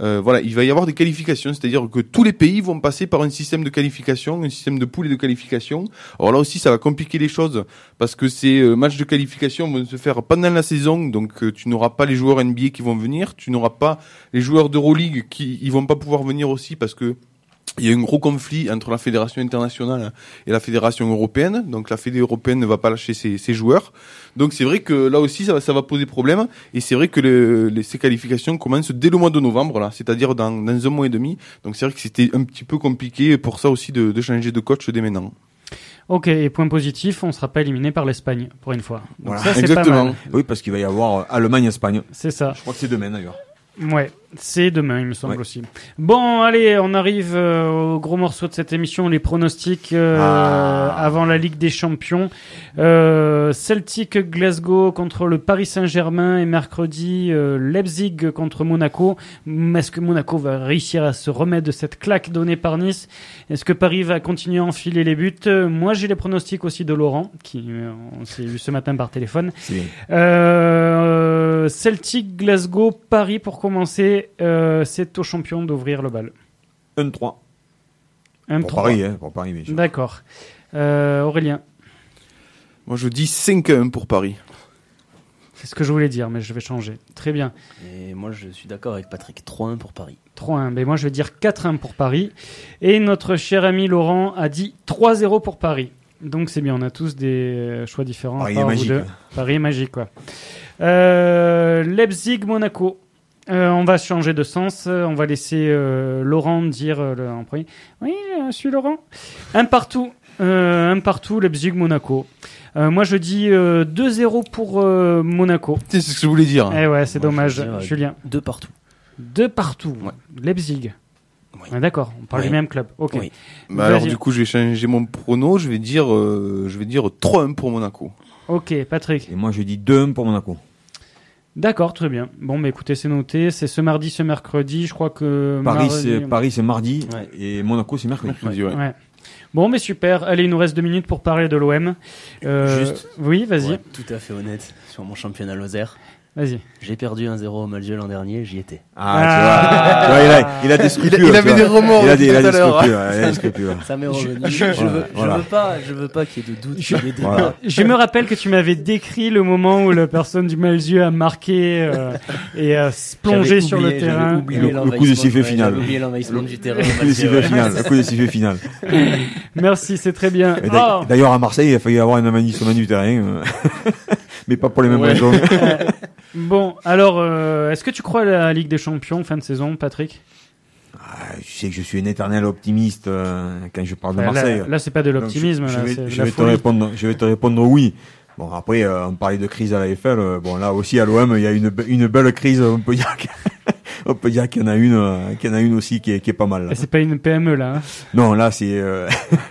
Euh, voilà, il va y avoir des qualifications, c'est-à-dire que tous les pays vont passer par un système de qualification, un système de poules et de qualification. Alors là aussi, ça va compliquer les choses parce que ces euh, matchs de qualification vont se faire pendant la saison, donc euh, tu n'auras pas les joueurs N B A qui vont venir, tu n'auras pas les joueurs d'Euroleague qui ils vont pas pouvoir venir aussi parce que il y a un gros conflit entre la fédération internationale et la fédération européenne. Donc la fédération européenne ne va pas lâcher ses, ses joueurs. Donc c'est vrai que là aussi ça va, ça va poser problème. Et c'est vrai que le, les, ces qualifications commencent dès le mois de novembre, là, c'est-à-dire dans, dans un mois et demi. Donc c'est vrai que c'était un petit peu compliqué pour ça aussi de, de changer de coach dès maintenant. Ok, et point positif, on ne sera pas éliminé par l'Espagne pour une fois. Donc voilà. ça, c'est Exactement. pas mal. Oui, parce qu'il va y avoir Allemagne-Espagne. C'est ça. Je crois que c'est demain d'ailleurs. Ouais, c'est demain, il me semble ouais. aussi. Bon, allez, on arrive euh, au gros morceau de cette émission, les pronostics euh, ah. avant la Ligue des Champions. Euh, Celtic Glasgow contre le Paris Saint-Germain et mercredi euh, Leipzig contre Monaco. Est-ce que Monaco va réussir à se remettre de cette claque donnée par Nice? Est-ce que Paris va continuer à enfiler les buts? Moi, j'ai les pronostics aussi de Laurent, qui euh, on s'est eu ce matin par téléphone. Euh, Celtic Glasgow, Paris pour commencer, euh, c'est au champion d'ouvrir le bal. un trois. un pour trois. Paris, hein, pour Paris, bien sûr. D'accord. Euh, Aurélien. Moi, je dis cinq à un pour Paris. C'est ce que je voulais dire, mais je vais changer. Très bien. Et moi, je suis d'accord avec Patrick. trois un pour Paris. trois un. Mais moi, je vais dire quatre un pour Paris. Et notre cher ami Laurent a dit trois zéro pour Paris. Donc, c'est bien. On a tous des choix différents. Paris est magique. Paris est magique, quoi. Euh, Leipzig-Monaco. Euh, on va changer de sens. On va laisser euh, Laurent dire euh, le, en premier. Oui, je suis Laurent. Un partout. Euh, un partout, Leipzig-Monaco. Euh, moi, je dis euh, deux zéro pour euh, Monaco. C'est ce que je voulais dire. Eh ouais, c'est moi, dommage, dire, euh, Julien. Deux partout. Deux partout. Ouais. Leipzig. Oui. Ah, d'accord, on parle oui. du même club. Ok. Oui. Bah alors du coup, je vais changer mon prono. Je vais dire, euh, je vais dire trois un pour Monaco. Ok, Patrick. Et moi, je dis deux un pour Monaco. D'accord, très bien. Bon, mais écoutez, c'est noté. C'est ce mardi, ce mercredi. Je crois que Paris, mardi... c'est Paris, c'est mardi, ouais. et Monaco, c'est mercredi. Ouais. Ouais. Ouais. Bon, mais super. Allez, il nous reste deux minutes pour parler de l'O M. Euh, Juste. Oui, vas-y. Ouais, tout à fait honnête sur mon championnat Lozère. Vas-y. J'ai perdu un zéro au match l'an dernier, j'y étais. Ah, ah tu vois, tu vois, il a, il a des scrupules. Il, il avait des remords. Il a des, il a des scrupules. Il a des scrupules. Ça m'est revenu. Je, je, je, veux, voilà. je veux pas, je veux pas qu'il y ait de doute. Je, voilà. je me rappelle que tu m'avais décrit le moment où la personne du Malzieu a marqué euh, et a plongé oublié, sur le terrain. Le, le coup de sifflet final. J'ai oublié l'envahissement du terrain. Le coup de sifflet final. Le coup de sifflet final. Merci, c'est très bien. Oh. D'ailleurs, à Marseille, il a failli avoir un envahissement du terrain. Mais pas pour les mêmes ouais. raisons. Bon, alors, euh, est-ce que tu crois à la Ligue des Champions fin de saison, Patrick? Ah, je sais que je suis un éternel optimiste euh, quand je parle de bah, Marseille. Là, là, c'est pas de l'optimisme. Je, là, je vais, c'est je de vais la te folie. répondre. Je vais te répondre oui. Bon, après, euh, on parlait de crise à la F L. Euh, bon, là aussi à l'O M, il y a une une belle crise. On peut dire. On peut dire qu'il y en a une, euh, qu'il y en a une aussi qui est, qui est pas mal. Là. Et c'est pas une P M E là. Hein. Non, là c'est, euh...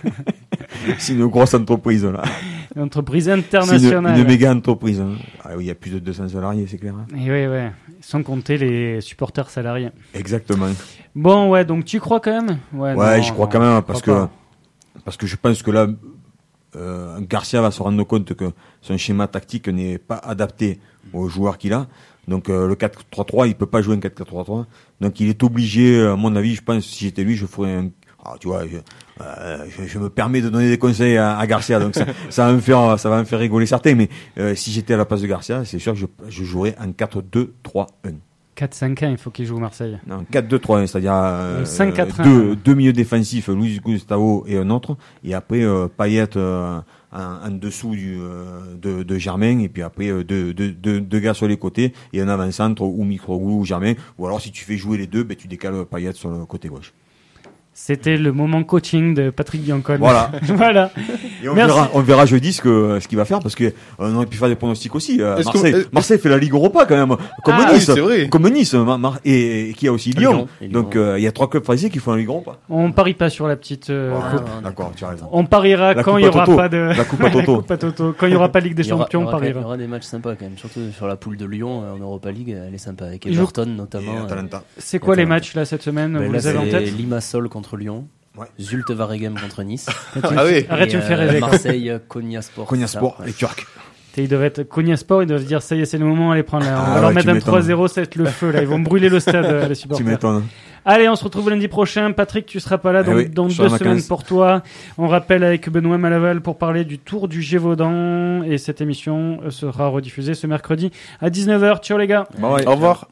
c'est une grosse entreprise là. Une entreprise internationale. C'est une, une méga entreprise. Hein. Ah oui, il y a plus de deux cents salariés, c'est clair. Hein. Et oui, ouais, sans compter les supporters salariés. Exactement. Bon, ouais, donc tu crois quand même? Ouais, ouais je crois non, quand même parce que pas. parce que je pense que là, euh, Garcia va se rendre compte que son schéma tactique n'est pas adapté aux joueurs qu'il a. Donc euh, le quatre trois trois, il peut pas jouer un quatre quatre trois trois. Donc il est obligé, à mon avis, je pense, si j'étais lui, je ferais un... Ah, tu vois, je, euh, je, je me permets de donner des conseils à, à Garcia, donc ça, ça va me faire, ça va me faire rigoler certains. Mais euh, si j'étais à la place de Garcia, c'est sûr que je, je jouerais en quatre deux trois un. quatre cinq un, il faut qu'il joue Marseille. Non, quatre deux trois un, c'est-à-dire euh, cinq quatre un. deux, deux milieux défensifs, Luis Gustavo et un autre, et après euh, Payet euh, en, en dessous du, euh, de, de Germain, et puis après euh, deux, deux, deux, deux gars sur les côtés, et un avant-centre ou Mitroglou ou Germain, ou alors si tu fais jouer les deux, ben, tu décales Payet sur le côté gauche. C'était le moment coaching de Patrick Biancone. Voilà. Voilà. Et on verra, on verra jeudi ce que, ce qu'il va faire, parce que, on aurait pu faire des pronostics aussi. Euh, Marseille, que, Marseille fait la Ligue Europa quand même. Comme ah, Nice. Oui, c'est vrai. Comme Nice. Mar- Mar- et, et qui a aussi Lyon. Lyon. Donc, il euh, y a trois clubs français qui font la Ligue Europa. On parie pas sur la petite, euh, voilà, coupe. D'accord, tu as raison. On pariera la quand il y aura Toto. pas de, la coupe à Toto. la coupe à Toto. Quand il y aura pas Ligue des Champions, on pariera. Il y aura des matchs sympas quand même. Surtout sur la poule de Lyon en Europa League. Elle est sympa. Avec Everton notamment. Et Atalanta. C'est quoi les matchs là cette semaine? Ben vous là, les avez en tête? Limassol contre Lyon. Ouais. Zulte Waregem contre Nice. Ah oui. Arrête de me faire rêver. Marseille, Konyaspor. Konyaspor, les Turcs. Ils doivent être Cognasport, ils doivent se dire ça y est, c'est le moment, allez prendre là. On Ah va ouais, leur mettre un m'étonnes. trois zéro, ça va être le feu là. Ils vont brûler le stade, les supporters. Tu m'étonnes. Allez, on se retrouve lundi prochain. Patrick, tu seras pas là, donc eh oui, dans deux semaines semaines pour toi. On rappelle avec Benoît Malaval pour parler du Tour du Gévaudan. Et cette émission sera rediffusée ce mercredi à dix-neuf heures. Ciao les gars. Bon, ouais. Au revoir.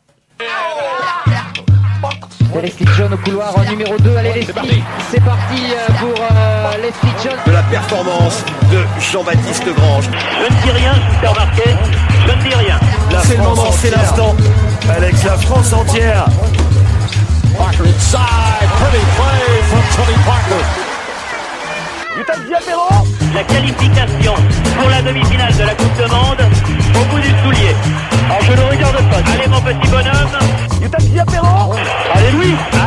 C'est Leslie John au couloir en numéro deux. Allez Leslie, c'est parti pour euh, Leslie John. De la performance de Jean-Baptiste Grange. Je ne dis rien, je vous fais remarquer. Je ne dis rien. La C'est le France moment, c'est entière. l'instant. Alex, la France entière. Parker inside. Pretty play from Tony Parker. La qualification pour la demi-finale de la Coupe de Monde au bout du soulier. Alors je ne regarde pas. Allez mon petit bonhomme. Allez Louis.